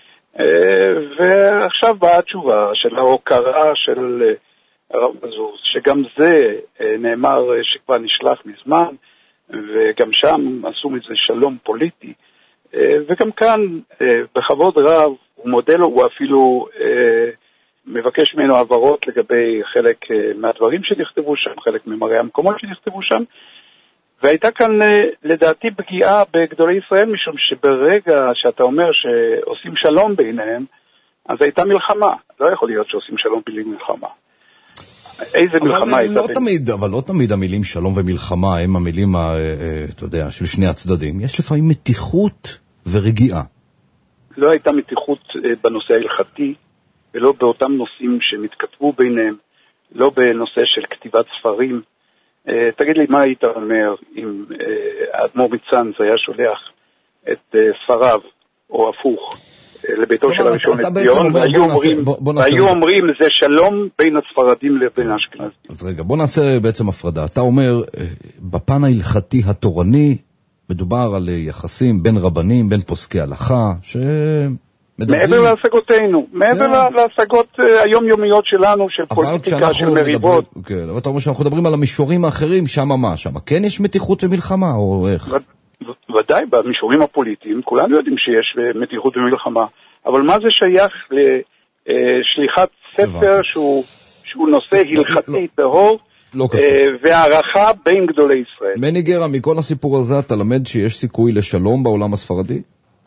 ועכשיו באה התשובה של ההוקרה של הרב מזוז, שגם זה נאמר שכבר נשלח מזמן, וגם שם עשו מזה שלום פוליטי, וגם כאן בכבוד רב הוא מודה לו, הוא אפילו מבקש ממנו העברות לגבי חלק מהדברים שנכתבו שם, חלק ממראי המקומות שנכתבו שם, והייתה כאן לדעתי פגיעה בגדולי ישראל, משום שברגע שאתה אומר שעושים שלום ביניהם, אז הייתה מלחמה. לא יכול להיות שעושים שלום בלי מלחמה. איזה מלחמה הייתה? אבל לא תמיד המילים שלום ומלחמה הם המילים, אתה יודע, של שני הצדדים. יש לפעמים מתיחות ורגיעה. לא הייתה מתיחות בנושא ההלכתי, ולא באותם נושאים שמתכתבו ביניהם, לא בנושא של כתיבת ספרים. תגיד לי, מה היית אומר אם האדמו"ר מצאנז היה שולח את ספריו, או הפוך, לביתו של הראשון לציון, והיו אומרים זה שלום בין הספרדים לבין האשכנזים. אז רגע, בוא נעשה בעצם הפרדה. אתה אומר, בפן ההלכתי התורני, מדובר על יחסים בין רבנים, בין פוסקי הלכה, מעבר להשגותינו, מעבר להשגות היומיומיות שלנו, של פוליטיקה, של מריבות. כן, אבל אתה אומר שאנחנו מדברים על המישורים האחרים, שם מה? שם כן יש מתיחות ומלחמה, או איך? ודאי, במישורים הפוליטיים, כולנו יודעים שיש מתיחות ומלחמה, אבל מה זה שייך לשליחת ספר שהוא נושא הלכתי טהור, והערכה בין גדולי ישראל? מני גרה, מכל הסיפור הזה אתה למד שיש סיכוי לשלום בעולם הספרדי?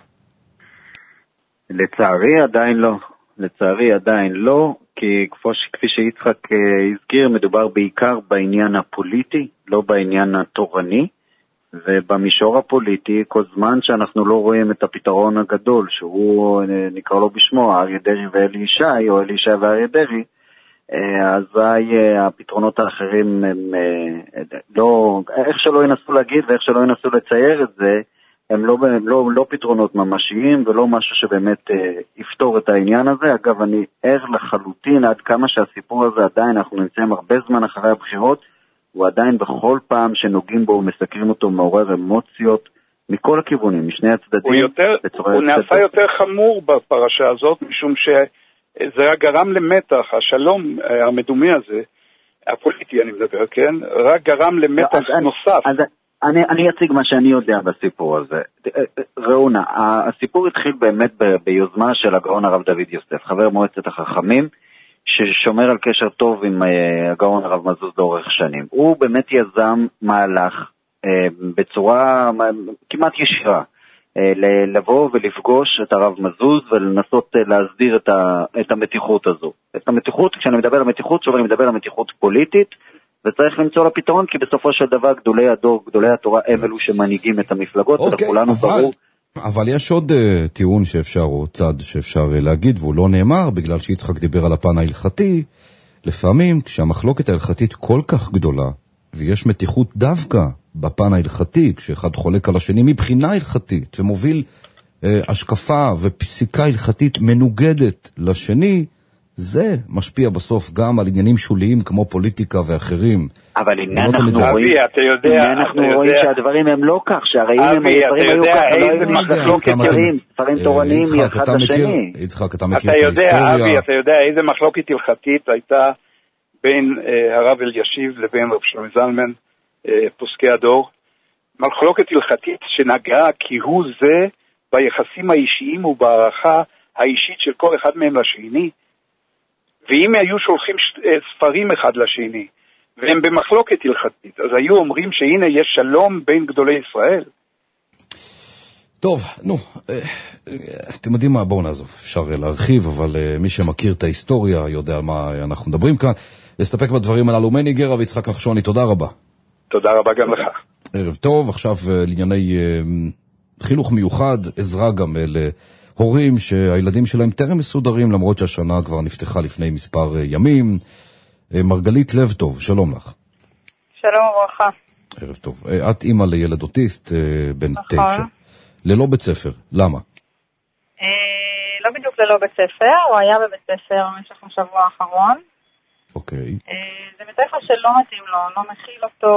לצערי עדיין לא, כי כפי שיצחק הזכיר, מדובר בעיקר בעניין הפוליטי, לא בעניין התורני, ובמישור הפוליטי, כל זמן שאנחנו לא רואים את הפתרון הגדול, שהוא נקרא לו בשמו, אריה דרעי ואלי ישי, או אלי ישי ואריה דרעי, אזי הפתרונות האחרים הם לא, איך שלא ינסו להגיד ואיך שלא ינסו לצייר את זה, הם לא פתרונות ממשיים ולא משהו שבאמת יפתור את העניין הזה. אגב, אני ער לחלוטין עד כמה שהסיפור הזה עדיין, אנחנו נמצאים הרבה זמן אחרי הבחירות, הוא עדיין בכל פעם שנוגעים בו ומסקרים אותו מעורר אמוציות מכל הכיוונים, משני הצדדים. הוא נעשה יותר חמור בפרשה הזאת, משום שזה גרם למתח, השלום המדומי הזה, הפוליטי אני מדבר, כן? רק גרם למתח נוסף. אני אציג מה שאני יודע בסיפור הזה. ראונה, הסיפור התחיל באמת ביוזמה של הגאון הרב דוד יוסף, חבר מועצת החכמים, ששומר על קשר טוב עם הגאון הרב מזוז לאורך שנים. הוא באמת יזם מהלך בצורה כמעט ישירה, לבוא ולפגוש את הרב מזוז ולנסות להסדיר את המתיחות הזו. את המתיחות, כשאני מדבר על מתיחות, שוב אני מדבר על מתיחות פוליטית, וצריך למצוא לה פתרון, כי בסופו של דבר גדולי הדור, גדולי התורה, הם אלו שמנהיגים את המפלגות, ולכולנו ברור אבל יש עוד טיעון שאפשר, או צד שאפשר להגיד, והוא לא נאמר, בגלל שיצחק דיבר על הפן ההלכתי. לפעמים, כשהמחלוקת ההלכתית כל כך גדולה, ויש מתיחות דווקא בפן ההלכתי, כשאחד חולק על השני מבחינה הלכתית, ומוביל השקפה ופסיקה הלכתית מנוגדת לשני, זה משפיע בסוף גם על עניינים שוליים כמו פוליטיקה ואחרים. אבל הנה אנחנו רואים שהדברים הם לא כך, שהרי אם הדברים היו כך, לא היו מחלוקת ספרים תורניים מאחד לשני. יצחק, אתה מכיר את ההיסטוריה. אבי, אתה יודע איזה מחלוקת הלכתית הייתה בין הרב אלישיב לבין רב שלמה זלמן, פוסקי הדור? מחלוקת הלכתית שנגעה כהוא זה ביחסים האישיים ובערכה האישית של כל אחד מהם לשני. ואם היו שולחים ספרים אחד לשני, והם במחלוקת הלכתית, אז היו אומרים שהנה יש שלום בין גדולי ישראל. טוב, נו, אתם יודעים מה, בואו נעזוב, אפשר להרחיב, אבל מי שמכיר את ההיסטוריה יודע על מה אנחנו מדברים כאן. נסתפק בדברים הללו. מני גרה ויצחק נחשוני, תודה רבה. תודה רבה גם לך. ערב טוב, עכשיו לענייני חינוך מיוחד, עזרה גם להורים שהילדים שלהם טרם מסודרים, למרות שהשנה כבר נפתחה לפני מספר ימים. מרגלית לב טוב, שלום לך. שלום וברכה. ערב טוב. את אימא לילד אוטיסט בן 9. ללא בית ספר, למה? לא בדיוק ללא בית ספר, הוא היה בבית ספר במשך השבוע האחרון. אוקיי. זה בית ספר שלא מתאים לו, לא מכיל אותו,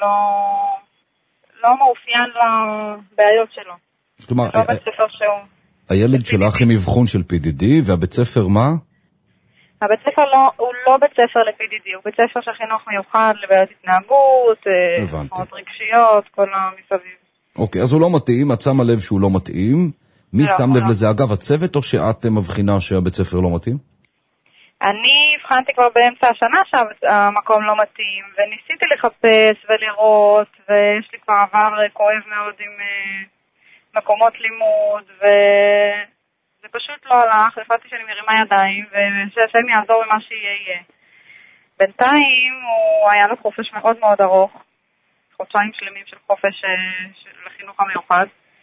לא מאופיין לבעיות שלו. כלומר, לא בית ספר שהוא... הילד שלך עם אבחון של PDD, והבית ספר מה? הבית ספר הוא לא בית ספר ל-PDD, הוא בית ספר של חינוך מיוחד לבעיות התנהגות, תופעות רגשיות, כל המסביב. אוקיי, אז הוא לא מתאים, את שמה לב שהוא לא מתאים. מי שם לב לזה? אגב, הצוות או שאת מבחינה שהבית ספר לא מתאים? אני הבחנתי כבר באמצע השנה שהמקום לא מתאים, וניסיתי לחפש ולראות, ויש לי כבר עבר כואב מאוד עם מקומות לימוד, וזה פשוט לא הלך, החלטתי שאני מרימה ידיים, ושהשם יעזור במה שיהיה. בינתיים הוא היה לו חופש מאוד מאוד ארוך, חודשיים שלמים של חופש לחינוך המיוחד,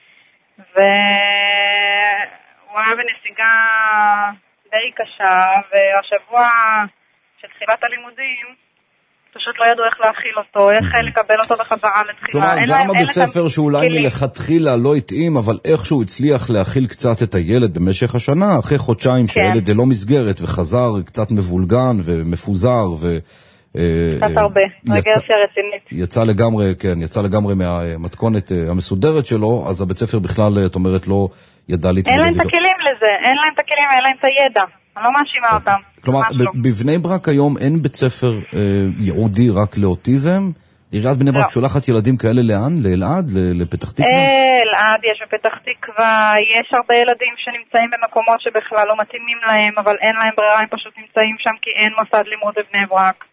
והוא היה בנסיגה די קשה, והשבוע של תחילת הלימודים פשוט לא ידעו איך להכיל אותו, איך לקבל אותו בחזרה לתחילה. כלומר, גם הבית ספר שאולי מלכתחילה לא התאים, אבל איכשהו הצליח להכיל קצת את הילד במשך השנה, אחרי חודשיים שהילד לא מסגרת וחזר קצת מבולגן ומפוזר קצת הרבה, רגרסיה רצינית. יצא לגמרי מהמתכונת המסודרת שלו, אז הבית ספר בכלל, את אומרת, לא ידע להתמודד איתו. אין להם את הכלים לזה, אין להם את הכלים, אין להם את הידע. אני לא מאשימה אותם. כלומר, בבני ברק היום אין בית ספר ייעודי רק לאוטיזם? עיריית בני ברק שולחת ילדים כאלה לאן? לאלעד? לפתח תקווה? אלעד יש בפתח תקווה, יש הרבה ילדים שנמצאים במקומות שבכלל לא מתאימים להם, אבל אין להם ברירה, הם פשוט נמצאים שם כי אין מוסד לימוד בבני ברק.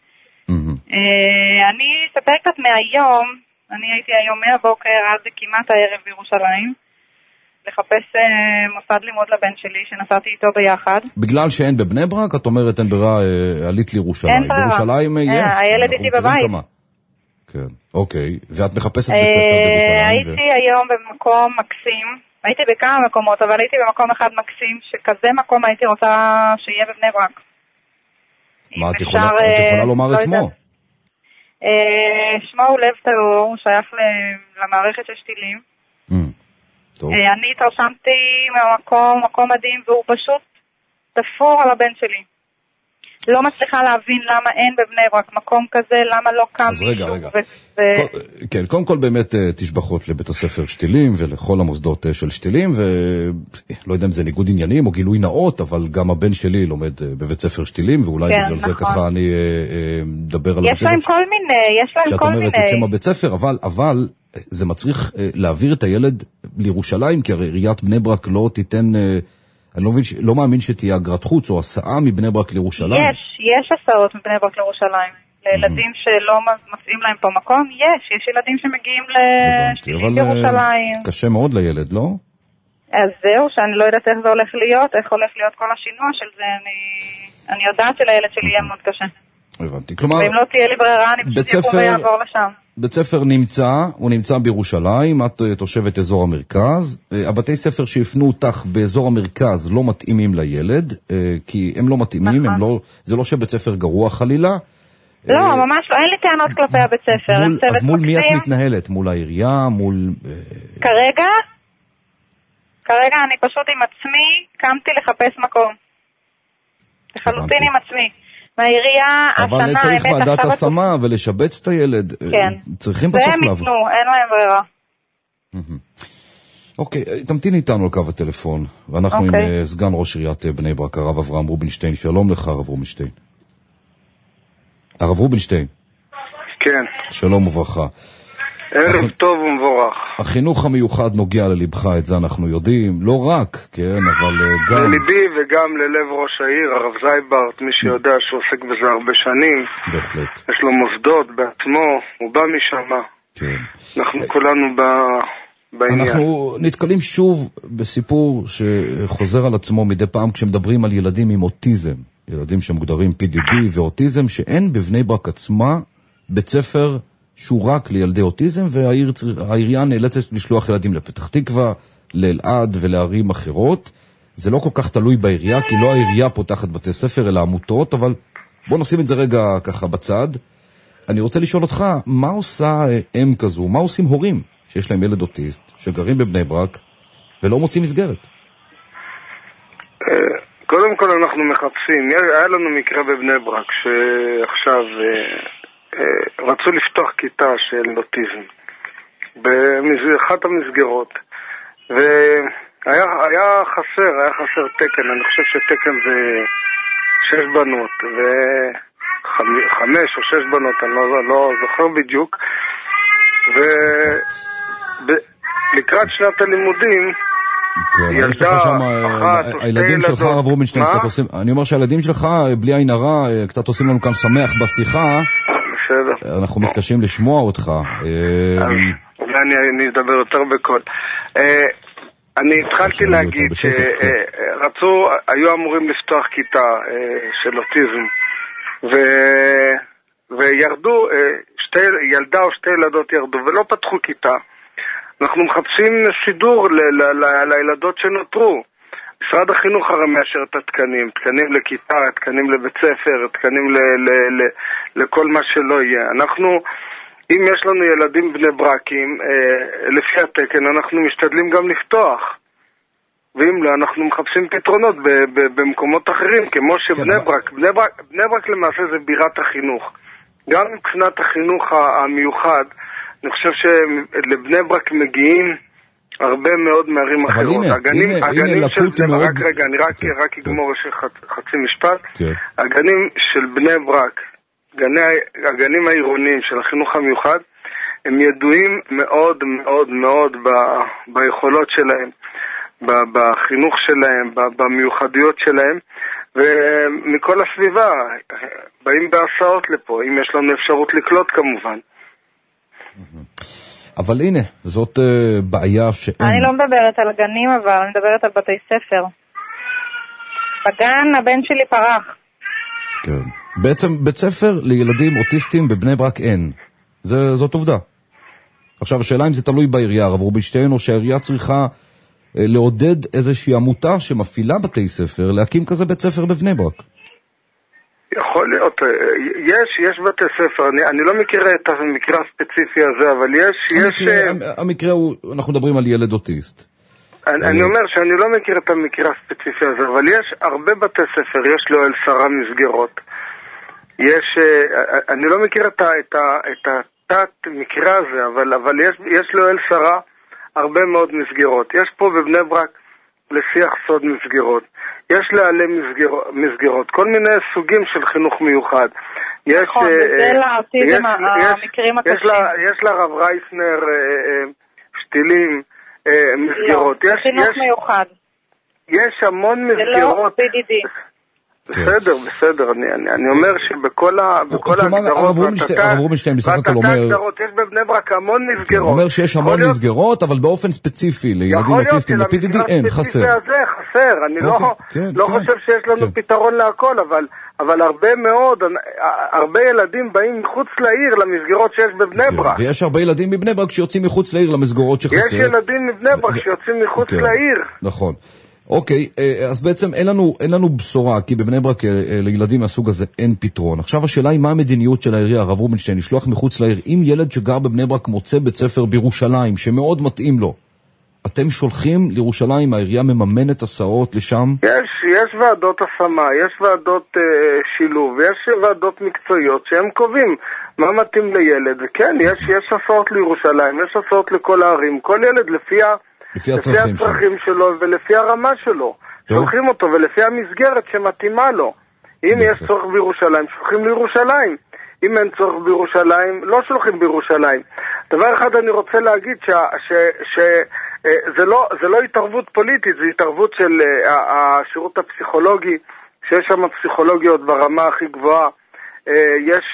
אני אספר קצת מהיום, אני הייתי היום מהבוקר עד כמעט הערב בירושלים, לחפש מוסד לימוד לבן שלי, שנסעתי איתו ביחד. בגלל שאין בבני ברק, את אומרת אין ברירה, עלית לירושלים. אין ברירה. בירושלים יש. הילד איתי בבית. כן, אוקיי. ואת מחפשת בית ספר בירושלים? הייתי היום במקום מקסים, הייתי בכמה מקומות, אבל הייתי במקום אחד מקסים, שכזה מקום הייתי רוצה שיהיה בבני ברק. מה, את יכולה לומר את שמו? שמו הוא לב טהור, הוא שייך למערכת של שתילים. אני התרשמתי מהמקום, מקום מדהים, והוא פשוט תפור על הבן שלי. לא מצליחה להבין למה אין בבני ברק מקום כזה, למה לא קם מישהו. אז רגע. כן, קודם כל באמת תשבחות לבית הספר שתילים ולכל המוסדות של שתילים, ולא יודע אם זה ניגוד עניינים או גילוי נאות, אבל גם הבן שלי לומד בבית ספר שתילים, ואולי בגלל זה ככה אני מדבר על הבית ספר. יש להם כל מיני. כשאת אומרת את שם הבית ספר, אבל זה מצריך להעביר את הילד לירושלים, כי עיריית בני ברק לא תיתן... אני לא מאמין שתהיה אגרת חוץ או הסעה מבני ברק לירושלים. יש הסעות מבני ברק לירושלים. לילדים שלא מוצאים להם פה מקום, יש ילדים שמגיעים לשתילים בירושלים. קשה מאוד לילד, לא? אז זהו, שאני לא יודעת איך זה הולך להיות, איך הולך להיות כל השינוע של זה, אני יודעת שלילד שלי יהיה מאוד קשה. הבנתי, כלומר... ואם לא תהיה לי ברירה, אני פשוט יקום ויעבור לשם. בית ספר הוא נמצא בירושלים, את תושבת אזור המרכז, הבתי ספר שיפנו אותך באזור המרכז לא מתאימים לילד, כי הם לא מתאימים, זה לא שבית ספר גרוע חלילה. לא, ממש לא, אין לי טענות כלפי הבית ספר. אז מול מי את מתנהלת? מול העירייה? מול... כרגע אני פשוט עם עצמי, קמתי לחפש מקום. לחלוטין עם עצמי. מהעירייה, השנה... אבל צריך ועדת השמה ולשבץ את הילד. כן. צריכים בסוף לעבור. והם יתנו, אין להם ברירה. אוקיי, תמתין איתנו על קו הטלפון, ואנחנו עם סגן ראש עיריית בני ברק, הרב אברהם רובינשטיין. שלום לך, הרב רובינשטיין. הרב רובינשטיין. כן. שלום וברכה. ערב טוב ומבורך. החינוך המיוחד נוגע ללבך, את זה אנחנו יודעים, לא רק, כן, אבל גם... לליבי וגם ללב ראש העיר, הרב זייברט, מי שיודע שעוסק בזה הרבה שנים. בהחלט. יש לו מוסדות בעצמו, הוא בא משם. כן. אנחנו כולנו בעניין. אנחנו נתקלים שוב בסיפור שחוזר על עצמו מדי פעם כשמדברים על ילדים עם אוטיזם, ילדים שמוגדרים PDD ואוטיזם, שאין בבני ברק עצמה בית ספר שהוא רק לילדי אוטיזם, והעירייה נאלצת לשלוח ילדים לפתח תקווה, לאלעד ולערים אחרות. זה לא כל כך תלוי בעירייה, כי לא העירייה פותחת בתי ספר, אלא עמותות, אבל בוא נשים את זה רגע ככה בצד. אני רוצה לשאול אותך, מה עושה אם כזו? מה עושים הורים שיש להם ילד אוטיסט, שגרים בבני ברק, ולא מוצאים מסגרת? קודם כל אנחנו מחפשים. היה לנו מקרה בבני ברק, שעכשיו... רצו לפתוח כיתה של אוטיזם באחת המסגרות, והיה חסר תקן. אני חושב שתקן זה 6 בנות ו5 או 6 בנות, אני לא זוכר בדיוק. ולקראת שנת הלימודים ילדה אחת או שתי הילדים שלך, הרב רובינשטיין, קצת עושים, אני אומר שהילדים שלך בלי עין הרע קצת עושים לנו כאן שמח בשיחה. אנחנו מתקשים לשמוע אותך. אני אדבר יותר בקול. אני התחלתי להגיד היו אמורים לפתוח כיתה של אוטיזם, וירדו, ילדה או 2 ילדות ירדו ולא פתחו כיתה. אנחנו מחפשים סידור לילדות שנותרו. משרד החינוך הרי מאשר את התקנים, תקנים לכיתה, תקנים לבית ספר, תקנים לכל מה שלא יהיה. אם יש לנו ילדים בני ברקים, לפי התקן, אנחנו משתדלים גם לפתוח. ואם לא, אנחנו מחפשים פתרונות במקומות אחרים, כמו שבני ברק למעשה זה בירת החינוך. גם מבחינת החינוך המיוחד, אני חושב שלבני ברק מגיעים הרבה מאוד מערים אחרות. הגנים של בני ברק, רגע, אני רק אגמור חצי משפט. הגנים של בני ברק, הגנים העירוניים של החינוך המיוחד, הם ידועים מאוד מאוד מאוד ביכולות שלהם, בחינוך שלהם, במיוחדויות שלהם, ומכל הסביבה באים בהסעות לפה, אם יש לנו אפשרות לקלוט כמובן. אבל הנה, זאת בעיה שאין... אני לא מדברת על גנים, אבל אני מדברת על בתי ספר. בגן הבן שלי פרח. כן. בעצם בית ספר לילדים אוטיסטים בבני ברק אין. זאת עובדה. עכשיו השאלה אם זה תלוי בעירייה, הרב רובינשטיין, או שהעירייה צריכה לעודד איזושהי עמותה שמפעילה בתי ספר, להקים כזה בית ספר בבני ברק. יכול להיות, יש בתי ספר, אני לא מכיר את המקרה הספציפי הזה, אבל יש... המקרה הוא, אנחנו מדברים על ילד אוטיסט. אני אומר שאני לא מכיר את המקרה הספציפי הזה, אבל יש הרבה בתי ספר, יש לו 10 מסגרות. אני לא מכיר את התת מקרה הזה, אבל יש לו 10 הרבה מאוד מסגרות. יש פה בבני ברק לשיח סוד מסגרות. יש לעלי מסגרות, כל מיני סוגים של חינוך מיוחד. נכון, וזה לאוטיזם המקרים הקשים. יש לרב רייסנר שתילים, מסגרות. לא, חינוך מיוחד. יש המון מסגרות. זה לא PDD. בסדר, אני אומר שבכל ההגדרות ואתה הגדרות, יש בבני ברק המון מסגרות. הוא אומר שיש המון מסגרות, אבל באופן ספציפי, לילדים אוטיסטים, ל-PDD אין, חסר. אני לא חושב שיש לנו פתרון להכל, אבל הרבה ילדים באים מחוץ לעיר למסגרות שיש בבני ברק. ויש הרבה ילדים מבני ברק שיוצאים מחוץ לעיר למסגרות שחסר. יש ילדים מבני ברק שיוצאים מחוץ לעיר. נכון. אוקיי, אז בעצם אין לנו בשורה, כי בבני ברק לילדים מהסוג הזה אין פתרון. עכשיו השאלה היא מה המדיניות של העירייה, הרב רובינשטיין, לשלוח מחוץ לעיר, אם ילד שגר בבני ברק מוצא בית ספר בירושלים, שמאוד מתאים לו, אתם שולחים לירושלים, העירייה מממנת הסעות לשם? יש ועדות השמה, יש ועדות שילוב, יש ועדות מקצועיות שהם קובעים מה מתאים לילד, וכן, יש הסעות לירושלים, יש הסעות לכל הערים, כל ילד לפי הצרכים שלו ולפי הרמה שלו. שולחים אותו ולפי המסגרת שמתאימה לו. אם יש צורך בירושלים, שולחים לירושלים. אם אין צורך בירושלים, לא שולחים בירושלים. דבר אחד אני רוצה להגיד זה לא התערבות פוליטית, זה התערבות של השירות הפסיכולוגי, שיש שם פסיכולוגיות ברמה הכי גבוהה. יש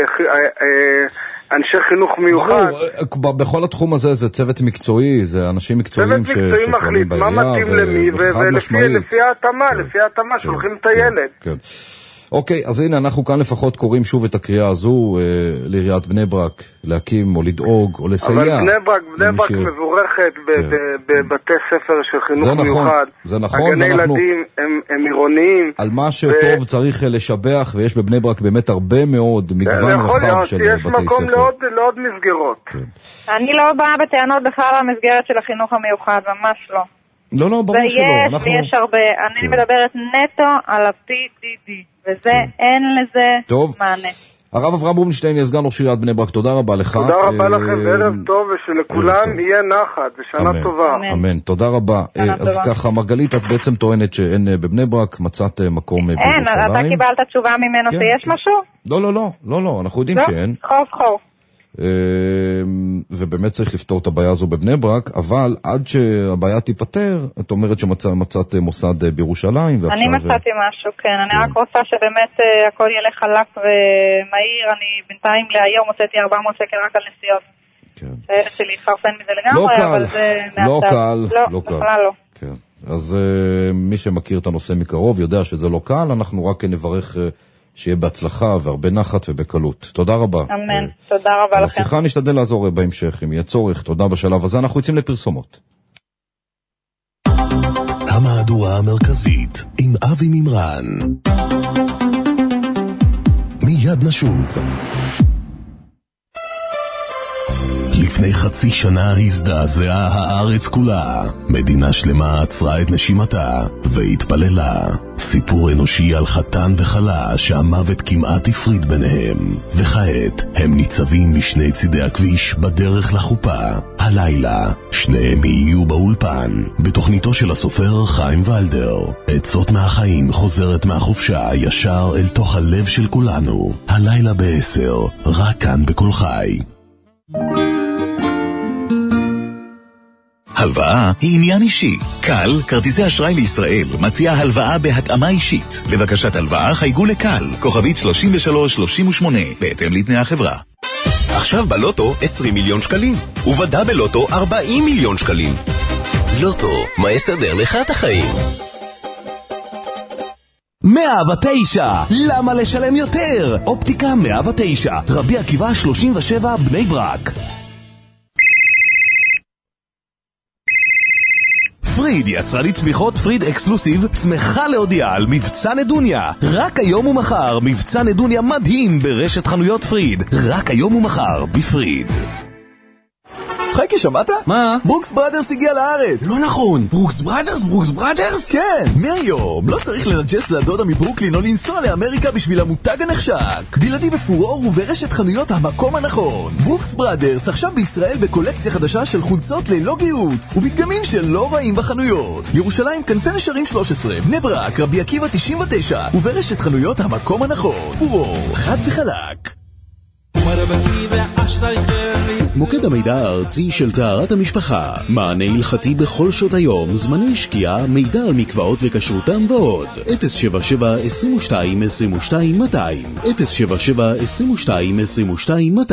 אנשי חינוך מיוחד. בכל התחום הזה זה צוות מקצועי, זה אנשים מקצועיים מחליט מה מתאים למי, ולפי ההתאמה שולחים את הילד. אוקיי, אז הנה אנחנו כאן לפחות קוראים שוב את הקריאה הזו לעיריית בני ברק, להקים או לדאוג או לסייע. אבל בני ברק מבורכת בבתי ספר של חינוך מיוחד. זה נכון. הגני ילדים הם עירוניים. על מה שטוב צריך לשבח, ויש בבני ברק באמת הרבה מאוד מגוון רחב של בתי ספר. יש מקום לעוד מסגרות. אני לא באה בטענות בכלל על המסגרת של החינוך המיוחד, ממש לא. לא, ברור שלא. ויש הרבה. אני מדברת נטו על ה-PDD, וזה אין לזה מענה. הרב אברהם רובינשטיין, סגן ראש עיריית בני ברק, תודה רבה לך. תודה רבה לכם, וערב טוב, ושלכולם יהיה נחת, ושנה טובה. אמן, תודה רבה. אז ככה, מרגלית, את בעצם טוענת שאין בבני ברק, מצאת מקום בירושלים. אין, אתה קיבלת תשובה ממנו שיש משהו? לא, אנחנו יודעים שאין. חוף. ובאמת צריך לפתור את הבעיה הזו בבני ברק, אבל עד שהבעיה תיפטר, את אומרת שמצאת מוסד בירושלים. אני מצאתי משהו, כן. אני רק רוצה שבאמת הכל ילך חלק ומהיר. אני בינתיים להיום הוצאתי 400 שקל רק על נסיעות. הילד שלי התחרפן מזה לגמרי, אבל זה לא קל. לא, בכלל לא. אז מי שמכיר את הנושא מקרוב יודע שזה לא קל, אנחנו רק נברך שיהיה בהצלחה והרבה נחת ובקלות. תודה רבה. אמן, תודה רבה לכם. השיחה נשתדל לעזור בהמשך, אם יהיה צורך. תודה בשלב הזה. אנחנו יוצאים לפרסומות. המהדורה המרכזית עם אבי מימרן. מיד נשוב. לפני חצי שנה הזדעזעה הארץ כולה. מדינה שלמה עצרה את נשימתה והתפללה. סיפור אנושי על חתן וחלה שהמוות כמעט הפריד ביניהם. וכעת הם ניצבים משני צידי הכביש בדרך לחופה. הלילה שניהם יהיו באולפן בתוכניתו של הסופר חיים ולדר. עצות מהחיים חוזרת מהחופשה ישר אל תוך הלב של כולנו. הלילה ב-10 רק כאן בכל חי. הלוואה היא עניין אישי. קל, כרטיסי אשראי לישראל, מציע הלוואה בהתאמה אישית. לבקשת הלוואה חייגו לקל, כוכבית 3338, בהתאם לתנאי החברה. עכשיו בלוטו 20 מיליון שקלים, ובדה בלוטו 40 מיליון שקלים. לוטו, מה יסדר לך את החיים? 109, למה לשלם יותר? אופטיקה 109, רבי עקיבא 37, בני ברק. פריד יצרה לי צמיחות פריד אקסקלוסיב, שמחה להודיע על מבצע נדוניה. רק היום ומחר, מבצע נדוניה מדהים ברשת חנויות פריד. רק היום ומחר, בפריד. חייקי, שמעת? מה? ברוקס בראדרס הגיע לארץ. לא נכון, ברוקס בראדרס? ברוקס בראדרס? כן, מהיום לא צריך לנג'ס לדודה מברוקלין או לנסוע לאמריקה בשביל המותג הנחשק. בלעדי בפורור וברשת חנויות המקום הנכון. ברוקס בראדרס עכשיו בישראל בקולקציה חדשה של חולצות ללא גיוץ ובדגמים שלא רעים בחנויות. ירושלים כנפי נשרים 13, בני ברק, רבי עקיבא 99 וברשת חנויות המקום הנכון. פורור, חד וחלק. מוקד המידע הארצי של טהרת המשפחה, מענה הלכתי בכל שעות היום, זמני שקיעה, מידע על מקוואות וכשרותם ועוד. 077-22-22-200 077-22-22-200.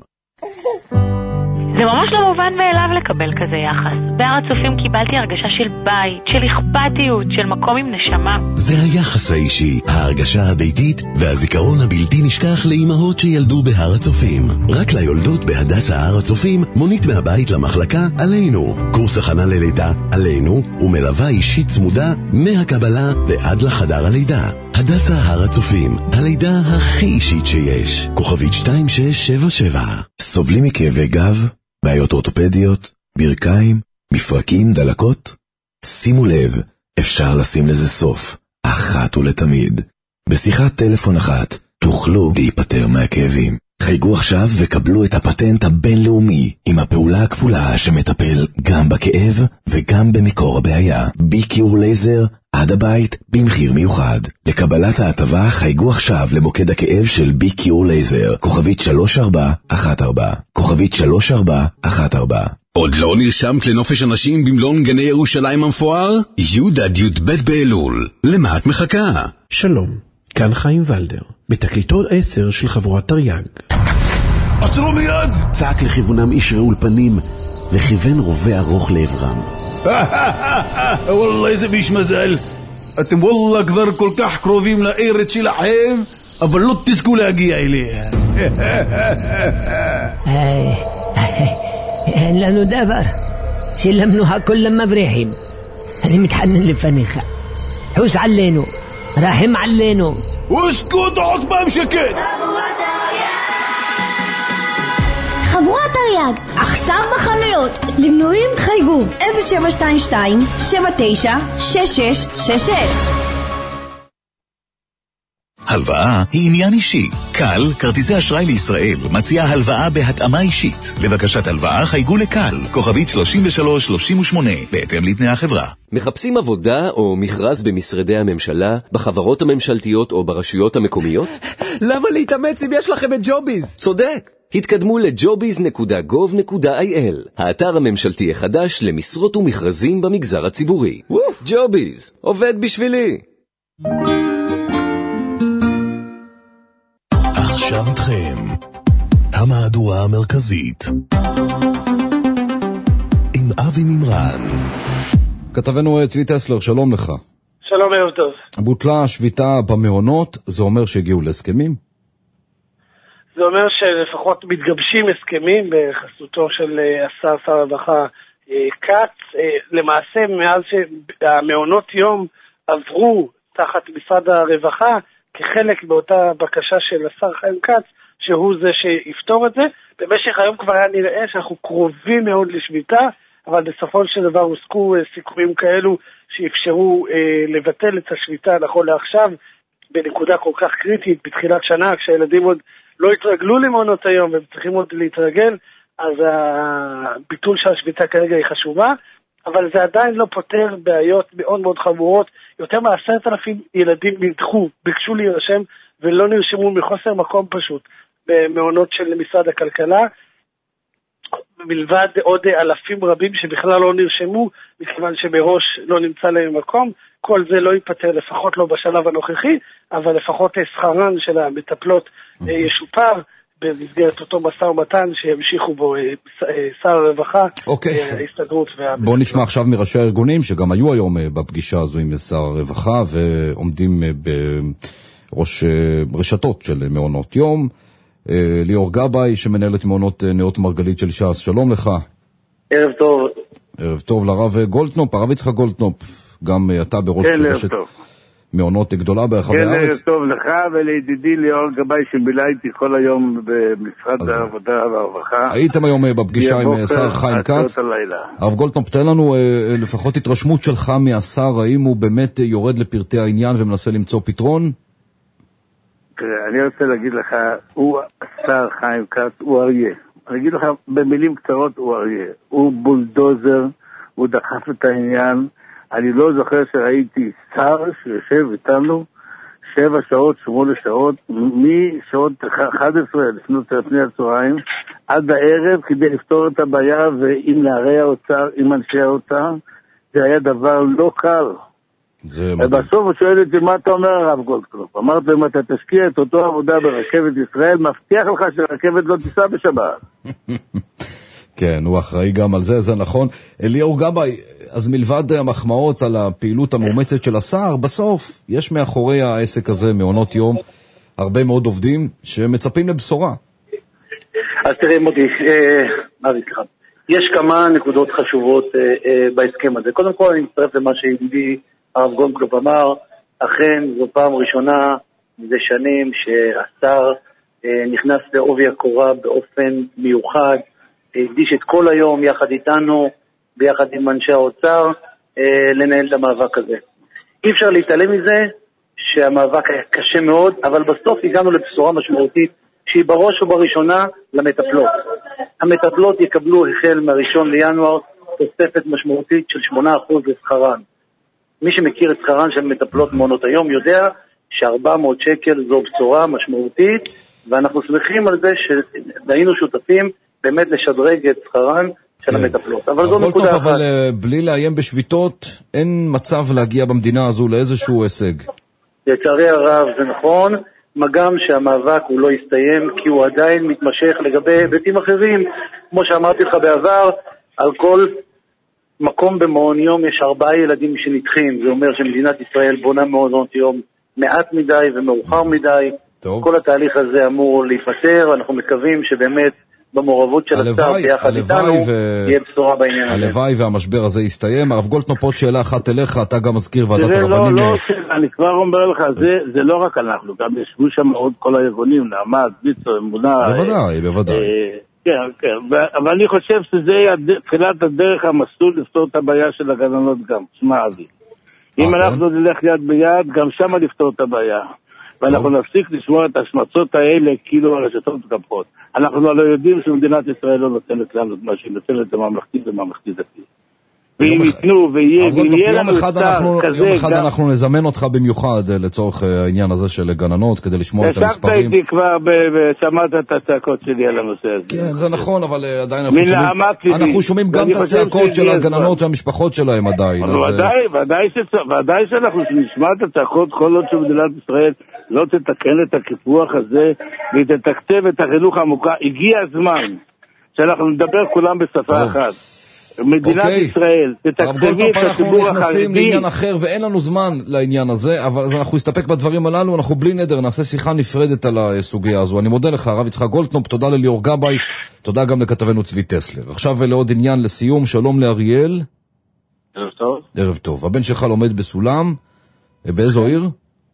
זה ממש לא מובן מאליו לקבל כזה יחס. בהר הצופים קיבלתי הרגשה של בית, של אכפתיות, של מקום עם נשמה. זה היחס האישי, ההרגשה הביתית והזיכרון הבלתי נשכח לאימהות שילדו בהר הצופים. רק ליולדות בהדסה הר הצופים מונית מהבית למחלקה עלינו. קורס הכנה ללידה עלינו ומלווה אישית צמודה מהקבלה ועד לחדר הלידה. הדסה הר הצופים, הלידה הכי אישית שיש. כוכבית 2677. סובלים מכאבי גב, בעיות אורתופדיות, ברכיים, מפרקים, דלקות? שימו לב, אפשר לשים לזה סוף, אחת ולתמיד. בשיחת טלפון אחת תוכלו להיפטר מהכאבים. חייגו עכשיו וקבלו את הפטנט הבינלאומי עם הפעולה הכפולה שמטפל גם בכאב וגם במקור הבעיה. BQ לייזר עד הבית במחיר מיוחד. לקבלת ההטבה חייגו עכשיו למוקד הכאב של BQ לייזר, כוכבית 3414, כוכבית 3414. עוד לא נרשמת לנופש אנשים במלון גני ירושלים המפואר? י'-י"ב באלול. למה את מחכה? שלום, כאן חיים ולדר, בתקליטון 10 של חבורת תרי"ג. עצרו מיד! צעק לכיוונם איש רעול פנים, וכיוון רובה ארוך לעברם. וואלה, איזה ביש מזל. אתם וואלה כבר כל כך קרובים לארץ שלכם, אבל לא תזכו להגיע אליה. אין לנו דבר. שילמנו הכל למבריחים. אני מתחנן לפניך. חוס עלינו. רחם עלינו. וסקוט עוד פעם שקט. חבורת תרי"ג, עכשיו בחנויות. למנויים חייגו 0722-796666. הלוואה היא עניין אישי. קל, כרטיסי אשראי לישראל, מציעה הלוואה בהתאמה אישית. לבקשת הלוואה חייגו לקל, כוכבית 3338, בהתאם לתנאי החברה. מחפשים עבודה או מכרז במשרדי הממשלה, בחברות הממשלתיות או ברשויות המקומיות? למה להתאמץ אם יש לכם את ג'וביז? צודק. התקדמו ל-jobiz.gov.il, האתר הממשלתי החדש למשרות ומכרזים במגזר הציבורי. ג'וביז, עובד בשבילי. עכשיו איתכם, המהדורה המרכזית, עם אבי מימרן. כתבנו צבי טסלר, שלום לך. שלום, ערב טוב. בוטלה השביתה במעונות, זה אומר שהגיעו להסכמים? זה אומר שלפחות מתגבשים הסכמים בחסותו של שר הרווחה כץ. למעשה, מאז שהמעונות יום עברו תחת משרד הרווחה, כחלק באותה בקשה של השר חיים כץ, שהוא זה שיפתור את זה. במשך היום כבר היה נראה שאנחנו קרובים מאוד לשביתה, אבל בסופו של דבר הוסקו סיכומים כאלו שאפשרו לבטל את השביתה נכון לעכשיו, בנקודה כל כך קריטית, בתחילת שנה, כשהילדים עוד לא התרגלו למעונות היום, והם צריכים עוד להתרגל, אז הביטול של השביתה כרגע היא חשובה, אבל זה עדיין לא פותר בעיות מאוד מאוד חמורות. יותר מ10,000 ילדים נדחו, ביקשו להירשם ולא נרשמו מחוסר מקום פשוט במעונות של משרד הכלכלה, מלבד עוד אלפים רבים שבכלל לא נרשמו, מכיוון שמראש לא נמצא להם מקום. כל זה לא ייפטר, לפחות לא בשלב הנוכחי, אבל לפחות שכרן של המטפלות ישופר במסגרת אותו משא ומתן שימשיכו בו שר הרווחה, ההסתדרות. בואו נשמע עכשיו מראשי הארגונים שגם היו היום בפגישה הזו עם שר הרווחה ועומדים בראש רשתות של מעונות יום. ליאור גבאי שמנהלת מעונות נאות מרגלית של ש"ס, שלום לך. ערב טוב. ערב טוב לרב גולדקנופ, הרב יצחק גולדקנופ, גם אתה בראש רשת מעונות גדולה ברחבי הארץ. ערב טוב לך ולידידי ליאור גבאי שבילה איתי כל היום במשרד העבודה והרווחה. הייתם היום בפגישה עם שר חיים כץ. הרב גולדקנופ, תן לנו לפחות התרשמות שלך מהשר, האם הוא באמת יורד לפרטי העניין ומנסה למצוא פתרון? תראה, אני רוצה להגיד לך, הוא השר חיים כץ, הוא אריה. אני אגיד לך במילים קצרות, הוא אריה. הוא בולדוזר, הוא דחף את העניין. אני לא זוכר שראיתי שר שיושב איתנו, 7 שעות, 8 שעות, משעות 11 לפני הצהריים, עד הערב, כדי לפתור את הבעיה, ועם נערי האוצר, עם אנשי האוצר, זה היה דבר לא קל. ובסוף הוא שואל אותי, מה אתה אומר הרב גולדקנופ? אמרתי, אם אתה תשקיע את אותו עבודה ברכבת ישראל, מבטיח לך שהרכבת לא תיסע בשבת. כן, הוא אחראי גם על זה, זה נכון. אליהו גבאי, אז מלבד המחמאות על הפעילות המאומצת של השר, בסוף יש מאחורי העסק הזה, מעונות יום, הרבה מאוד עובדים שמצפים לבשורה. אז תראה מודי, יש כמה נקודות חשובות בהסכם הזה. קודם כל אני מצטרף למה שידידי הרב גולדקנופ אמר, אכן זו פעם ראשונה מזה שנים שהשר נכנס לעובי הקורה באופן מיוחד, הקדיש את כל היום יחד איתנו, ביחד עם אנשי האוצר, לנהל את המאבק הזה. אי אפשר להתעלם מזה שהמאבק היה קשה מאוד, אבל בסוף הגענו לבשורה משמעותית שהיא בראש ובראשונה למטפלות. המטפלות יקבלו החל מה-1 לינואר תוספת משמעותית של 8% לשכרן. מי שמכיר את שכרן של מטפלות מעונות היום יודע ש400 שקל זו בשורה משמעותית, ואנחנו שמחים על זה שהיינו שותפים באמת לשדרג את שכרן של המטפלות. אבל זו נקודה אחת. אבל בלי לאיים בשביתות, אין מצב להגיע במדינה הזו לאיזשהו הישג. לצערי הרב זה נכון, מה גם שהמאבק הוא לא יסתיים, כי הוא עדיין מתמשך לגבי היבטים אחרים. כמו שאמרתי לך בעבר, על כל מקום במעון יום יש 4 ילדים שנדחים. זה אומר שמדינת ישראל בונה מעונות יום מעט מדי ומאוחר מדי. טוב. כל התהליך הזה אמור להיפטר, אנחנו מקווים שבאמת במעורבות של השר ביחד איתנו יהיה בשורה בעניין הזה. הלוואי והמשבר הזה יסתיים. הרב גולדקנופ, עוד שאלה אחת אליך, אתה גם מזכיר ועדת הרבנים. אני כבר אומר לך, זה לא רק אנחנו, גם ישבו שם עוד כל הארגונים, נעמת, ביצו, אמונה. בוודאי. כן, אבל אני חושב שזה תחילת הדרך, המסלול לפתור את הבעיה של הגננות גם. שמע אבי, אם אנחנו נלך יד ביד, גם שם לפתור את הבעיה. ואנחנו נפסיק לשמוע את השמצות האלה כאילו הרשתות מקפחות. אנחנו לא יודעים שמדינת ישראל לא נותנת לנו מה שהיא נותנת לממלכתית וממלכתית. ואם ייתנו ויהיה לנו שר כזה... יום אחד אנחנו נזמן אותך במיוחד לצורך העניין הזה של גננות, כדי לשמוע את המספרים. ישבת איתי כבר ושמעת את הצעקות שלי על הנושא הזה. כן, זה נכון, אבל עדיין אנחנו שומעים גם את הצעקות של הגננות והמשפחות שלהם עדיין. ודאי שאנחנו נשמע את הצעקות כל עוד שמדינת ישראל לא תתקן את הקיפוח הזה ותתקצב את החינוך המוכר. הגיע הזמן שאנחנו נדבר כולם בשפה אחת. מדינת ישראל, תתקצבי את הציבור החרדי. אנחנו נכנסים לעניין אחר ואין לנו זמן לעניין הזה, אבל אנחנו נסתפק בדברים הללו, אנחנו בלי נדר נעשה שיחה נפרדת על הסוגיה הזו. אני מודה לך, הרב יצחק גולדקנופ, תודה לליאור גבאי, תודה גם לכתבנו צבי טסלר. עכשיו לעוד עניין לסיום, שלום לאריאל. ערב טוב. ערב טוב. הבן שלך לומד בסולם, באיזו עיר?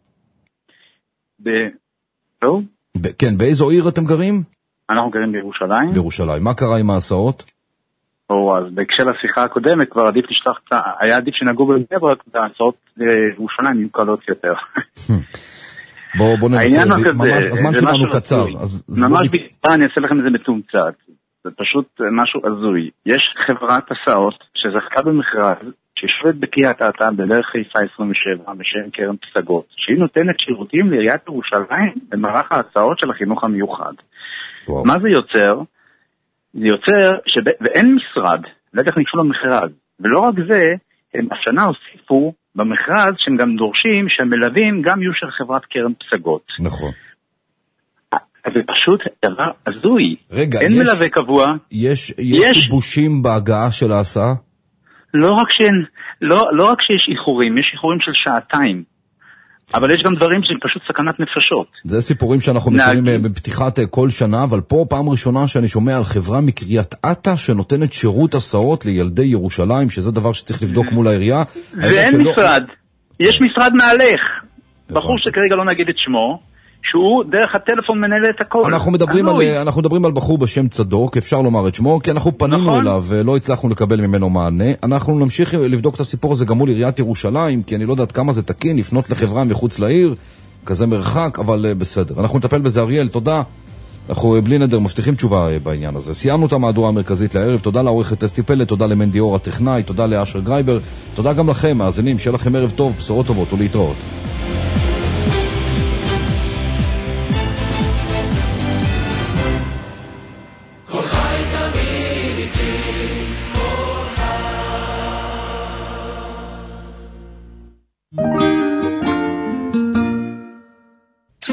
כן, באיזו עיר אתם גרים? אנחנו גרים בירושלים. בירושלים. מה קרה עם ההסעות? אז בהקשר לשיחה הקודמת כבר עדיף לשלוח, היה עדיף שנגעו בבני ברק וההצעות לירושלים יהיו קלות יותר. בוא ננסה, הזמן שלנו קצר. ממש בקצרה אני אעשה לכם את זה מתומצת. זה פשוט משהו הזוי. יש חברת הסעות שזכתה במכרז שיושבת בקריית אתא בדרך חיפה 27 בשם קרן פסגות, שהיא נותנת שירותים לעיריית ירושלים במערך ההצעות של החינוך המיוחד. מה זה יוצר? זה יוצר ואין משרד, לא איך ניגשו למכרז. ולא רק זה, הם השנה הוסיפו במכרז שהם גם דורשים שהמלווים גם יהיו של חברת קרן פסגות. נכון. אז זה פשוט דבר הזוי. רגע, אין מלווה קבוע. יש שיבושים בהגעה של ההסעה? לא רק שיש איחורים, יש איחורים של שעתיים. אבל יש גם דברים שהם פשוט סכנת נפשות. זה סיפורים שאנחנו מכירים בפתיחת כל שנה, אבל פה פעם ראשונה שאני שומע על חברה מקריית אתא שנותנת שירות הסעות לילדי ירושלים, שזה דבר שצריך לבדוק מול העירייה. ואין משרד. יש משרד מעלך. בחור שכרגע לא נגיד את שמו, שהוא דרך הטלפון מנהל את הכל. אנחנו מדברים על בחור בשם צדוק, אפשר לומר את שמו, כי אנחנו פנינו אליו ולא הצלחנו לקבל ממנו מענה. אנחנו נמשיך לבדוק את הסיפור הזה גם מול עיריית ירושלים, כי אני לא יודעת כמה זה תקין לפנות לחברה מחוץ לעיר, כזה מרחק, אבל בסדר. אנחנו נטפל בזה, אריאל, תודה. אנחנו בלי נדר מבטיחים תשובה בעניין הזה. סיימנו את המהדורה המרכזית לערב. תודה לעורכת אסתי פלד, תודה למנדי אור הטכנאי, תודה לאשר גרייבר, תודה גם לכם, מאזינים, שיהיה לכם ערב טוב, בשורות טובות ולהתראות.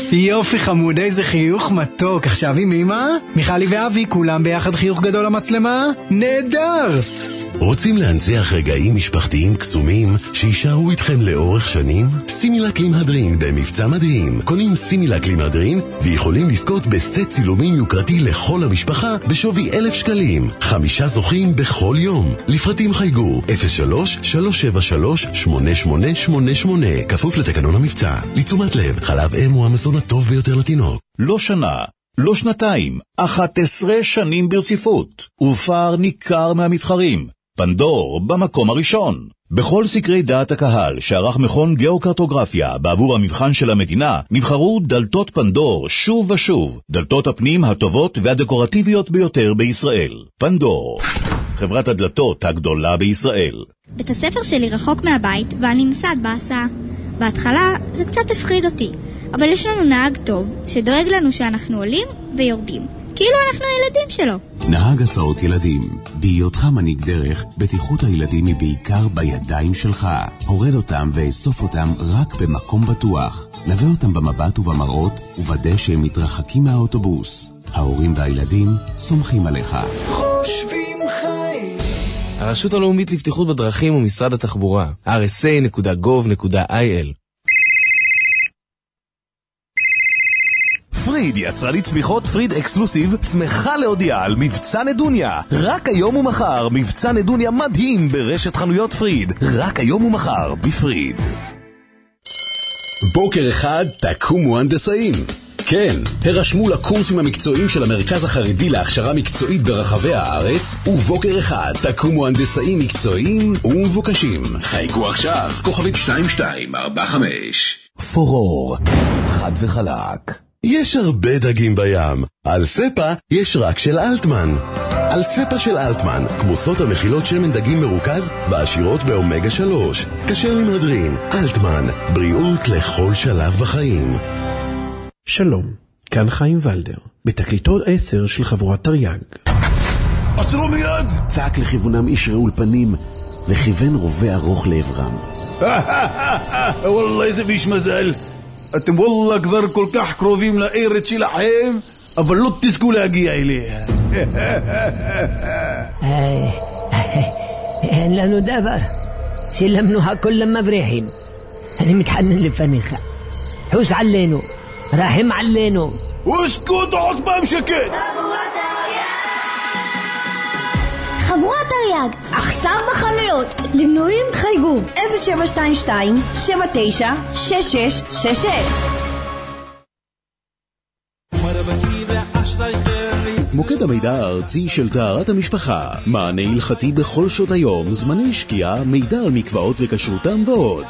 יופי חמוד, איזה חיוך מתוק. עכשיו עם אמא, מיכלי ואבי, כולם ביחד חיוך גדול למצלמה. נהדר! רוצים להנציח רגעים משפחתיים קסומים שישארו איתכם לאורך שנים? סימילק לימהדרין במבצע מדהים. קונים סימילק לימהדרין ויכולים לזכות בסט צילומים יוקרתי לכל המשפחה בשווי 1,000 שקלים. 5 זוכים בכל יום. לפרטים חייגו 03-373-8888 כפוף לתקנון המבצע. לתשומת לב, חלב אם הוא המזון הטוב ביותר לתינוק. לא שנה, לא שנתיים, 11 שנים ברציפות, ופער ניכר מהמתחרים. פנדור במקום הראשון. בכל סקרי דעת הקהל שערך מכון גיאוקרטוגרפיה בעבור המבחן של המדינה, נבחרו דלתות פנדור שוב ושוב, דלתות הפנים הטובות והדקורטיביות ביותר בישראל. פנדור, חברת הדלתות הגדולה בישראל. בית הספר שלי רחוק מהבית ואני נסעת בהסעה. בהתחלה זה קצת הפחיד אותי, אבל יש לנו נהג טוב שדואג לנו שאנחנו עולים ויורדים, כאילו אנחנו הילדים שלו. נהג הסעות ילדים. בהיותך מנהיג דרך, בטיחות הילדים היא בעיקר בידיים שלך. הורד אותם ואסוף אותם רק במקום בטוח. לווה אותם במבט ובמראות, וודא שהם מתרחקים מהאוטובוס. ההורים והילדים סומכים עליך. חושבים חיים. הרשות הלאומית לבטיחות בדרכים ומשרד התחבורה. rsa.gov.il. פריד יצרה לי צמיחות פריד אקסקלוסיב, שמחה להודיע על מבצע נדוניה. רק היום ומחר מבצע נדוניה מדהים ברשת חנויות פריד. רק היום ומחר בפריד. בוקר אחד תקומו הנדסאים. כן, הרשמו לקורסים המקצועיים של המרכז החרדי להכשרה מקצועית ברחבי הארץ, ובוקר אחד תקומו הנדסאים מקצועיים ומבוקשים. חייגו עכשיו, כוכבית 2245. פורור, חד וחלק. יש הרבה דגים בים. על ספה יש רק של אלטמן. על ספה של אלטמן, כמוסות המכילות שמן דגים מרוכז בעשירות באומגה 3. כשר למהדרין, אלטמן, בריאות לכל שלב בחיים. שלום, כאן חיים ולדר, בתקליטות 10 של חבורת תרי"ג. עצרו מיד! צעק לכיוונם איש רעול פנים, וכיוון רובה ארוך לעברם. וואלה, איזה ביש מזל. אתם וואלה כבר כל כך קרובים לארץ שלכם, אבל לא תזכו להגיע אליה. אין לנו דבר. שילמנו הכל למבריחים. אני מתחנן לפניך. חוס עלינו. רחם עלינו. וסקוט עוד פעם שקט. חבורת תרי"ג, עכשיו בחנויות. למנויים חייגו 0722-796666. מוקד המידע הארצי של טהרת המשפחה, מענה הלכתי בכל שעות היום, זמני שקיעה, מידע על מקוואות וכשרותם ועוד.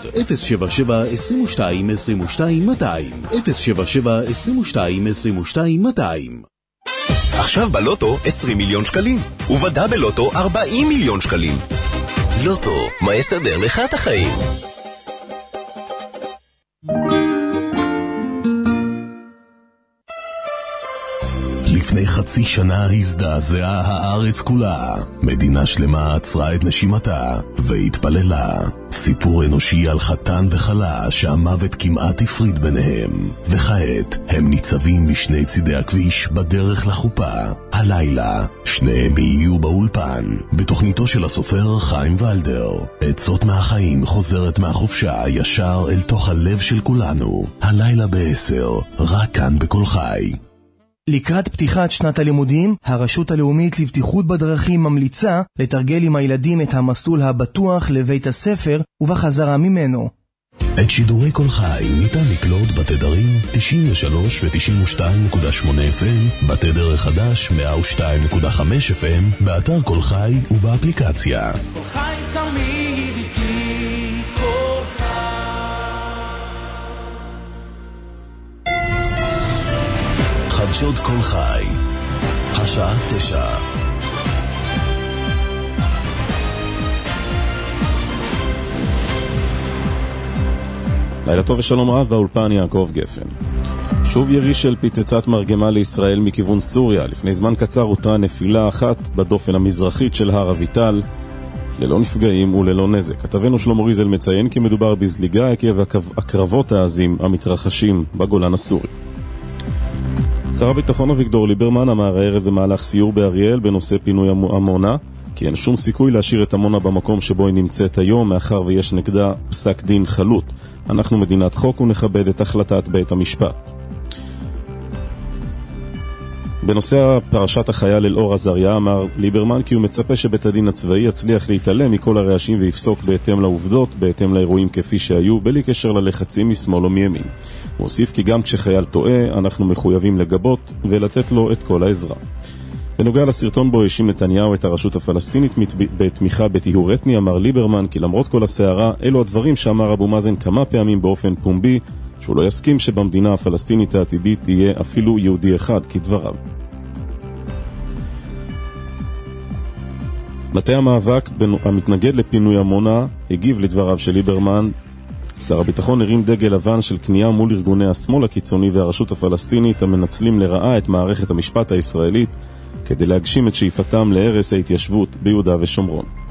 077-22-22-200 077-22-22-200. עכשיו בלוטו 20 מיליון שקלים, ובדה בלוטו 40 מיליון שקלים. לוטו, מה יסדר לך את החיים? לפני חצי שנה הזדעזעה הארץ כולה. מדינה שלמה עצרה את נשימתה והתפללה. סיפור אנושי על חתן וחלה שהמוות כמעט הפריד ביניהם. וכעת הם ניצבים משני צידי הכביש בדרך לחופה. הלילה שניהם יהיו באולפן. בתוכניתו של הסופר חיים ולדר. עצות מהחיים חוזרת מהחופשה ישר אל תוך הלב של כולנו. הלילה ב-10, רק כאן בכל חי. לקראת פתיחת שנת הלימודים, הרשות הלאומית לבטיחות בדרכים ממליצה לתרגל עם הילדים את המסלול הבטוח לבית הספר ובחזרה ממנו. את שידורי כל חי ניתן לקלוט בתדרים 93 ו-92.8 FM, בתדר החדש 102.5 FM, באתר כל חי ובאפליקציה. כל חי תמיד איתי, כל חי. חדשות כל חי, השעה 9. לילה טוב ושלום רב, באולפן יעקב גפן. שוב ירי של פצצת מרגמה לישראל מכיוון סוריה. לפני זמן קצר אותרה נפילה אחת בדופן המזרחית של הר אביטל, ללא נפגעים וללא נזק. כתבנו שלמה ריזל מציין כי מדובר בזליגה עקב הקרבות העזים המתרחשים בגולן הסורי. שר הביטחון אביגדור ליברמן אמר הערב במהלך סיור באריאל בנושא פינוי עמונה, כי אין שום סיכוי להשאיר את עמונה במקום שבו היא נמצאת היום, מאחר ויש נגדה פסק דין חלוט. אנחנו מדינת חוק ונכבד את החלטת בית המשפט. בנושא פרשת החייל אלאור עזריה אמר ליברמן כי הוא מצפה שבית הדין הצבאי יצליח להתעלם מכל הרעשים ויפסוק בהתאם לעובדות, בהתאם לאירועים כפי שהיו, בלי קשר ללחצים משמאל או מימין. הוא הוסיף כי גם כשחייל טועה, אנחנו מחויבים לגבות ולתת לו את כל העזרה. בנוגע לסרטון בו האשים נתניהו את הרשות הפלסטינית בתמיכה בטיהור אתני, אמר ליברמן כי למרות כל הסערה, אלו הדברים שאמר אבו מאזן כמה פעמים באופן פומבי, שהוא לא יסכים שבמדינה הפלסטינית העתידית יהיה אפילו יהודי אחד כדבריו. מטה המאבק המתנגד לפינוי עמונה הגיב לדבריו של ליברמן. שר הביטחון הרים דגל לבן של כניעה מול ארגוני השמאל הקיצוני והרשות הפלסטינית המנצלים לרעה את מערכת המשפט הישראלית כדי להגשים את שאיפתם להרס ההתיישבות ביהודה ושומרון.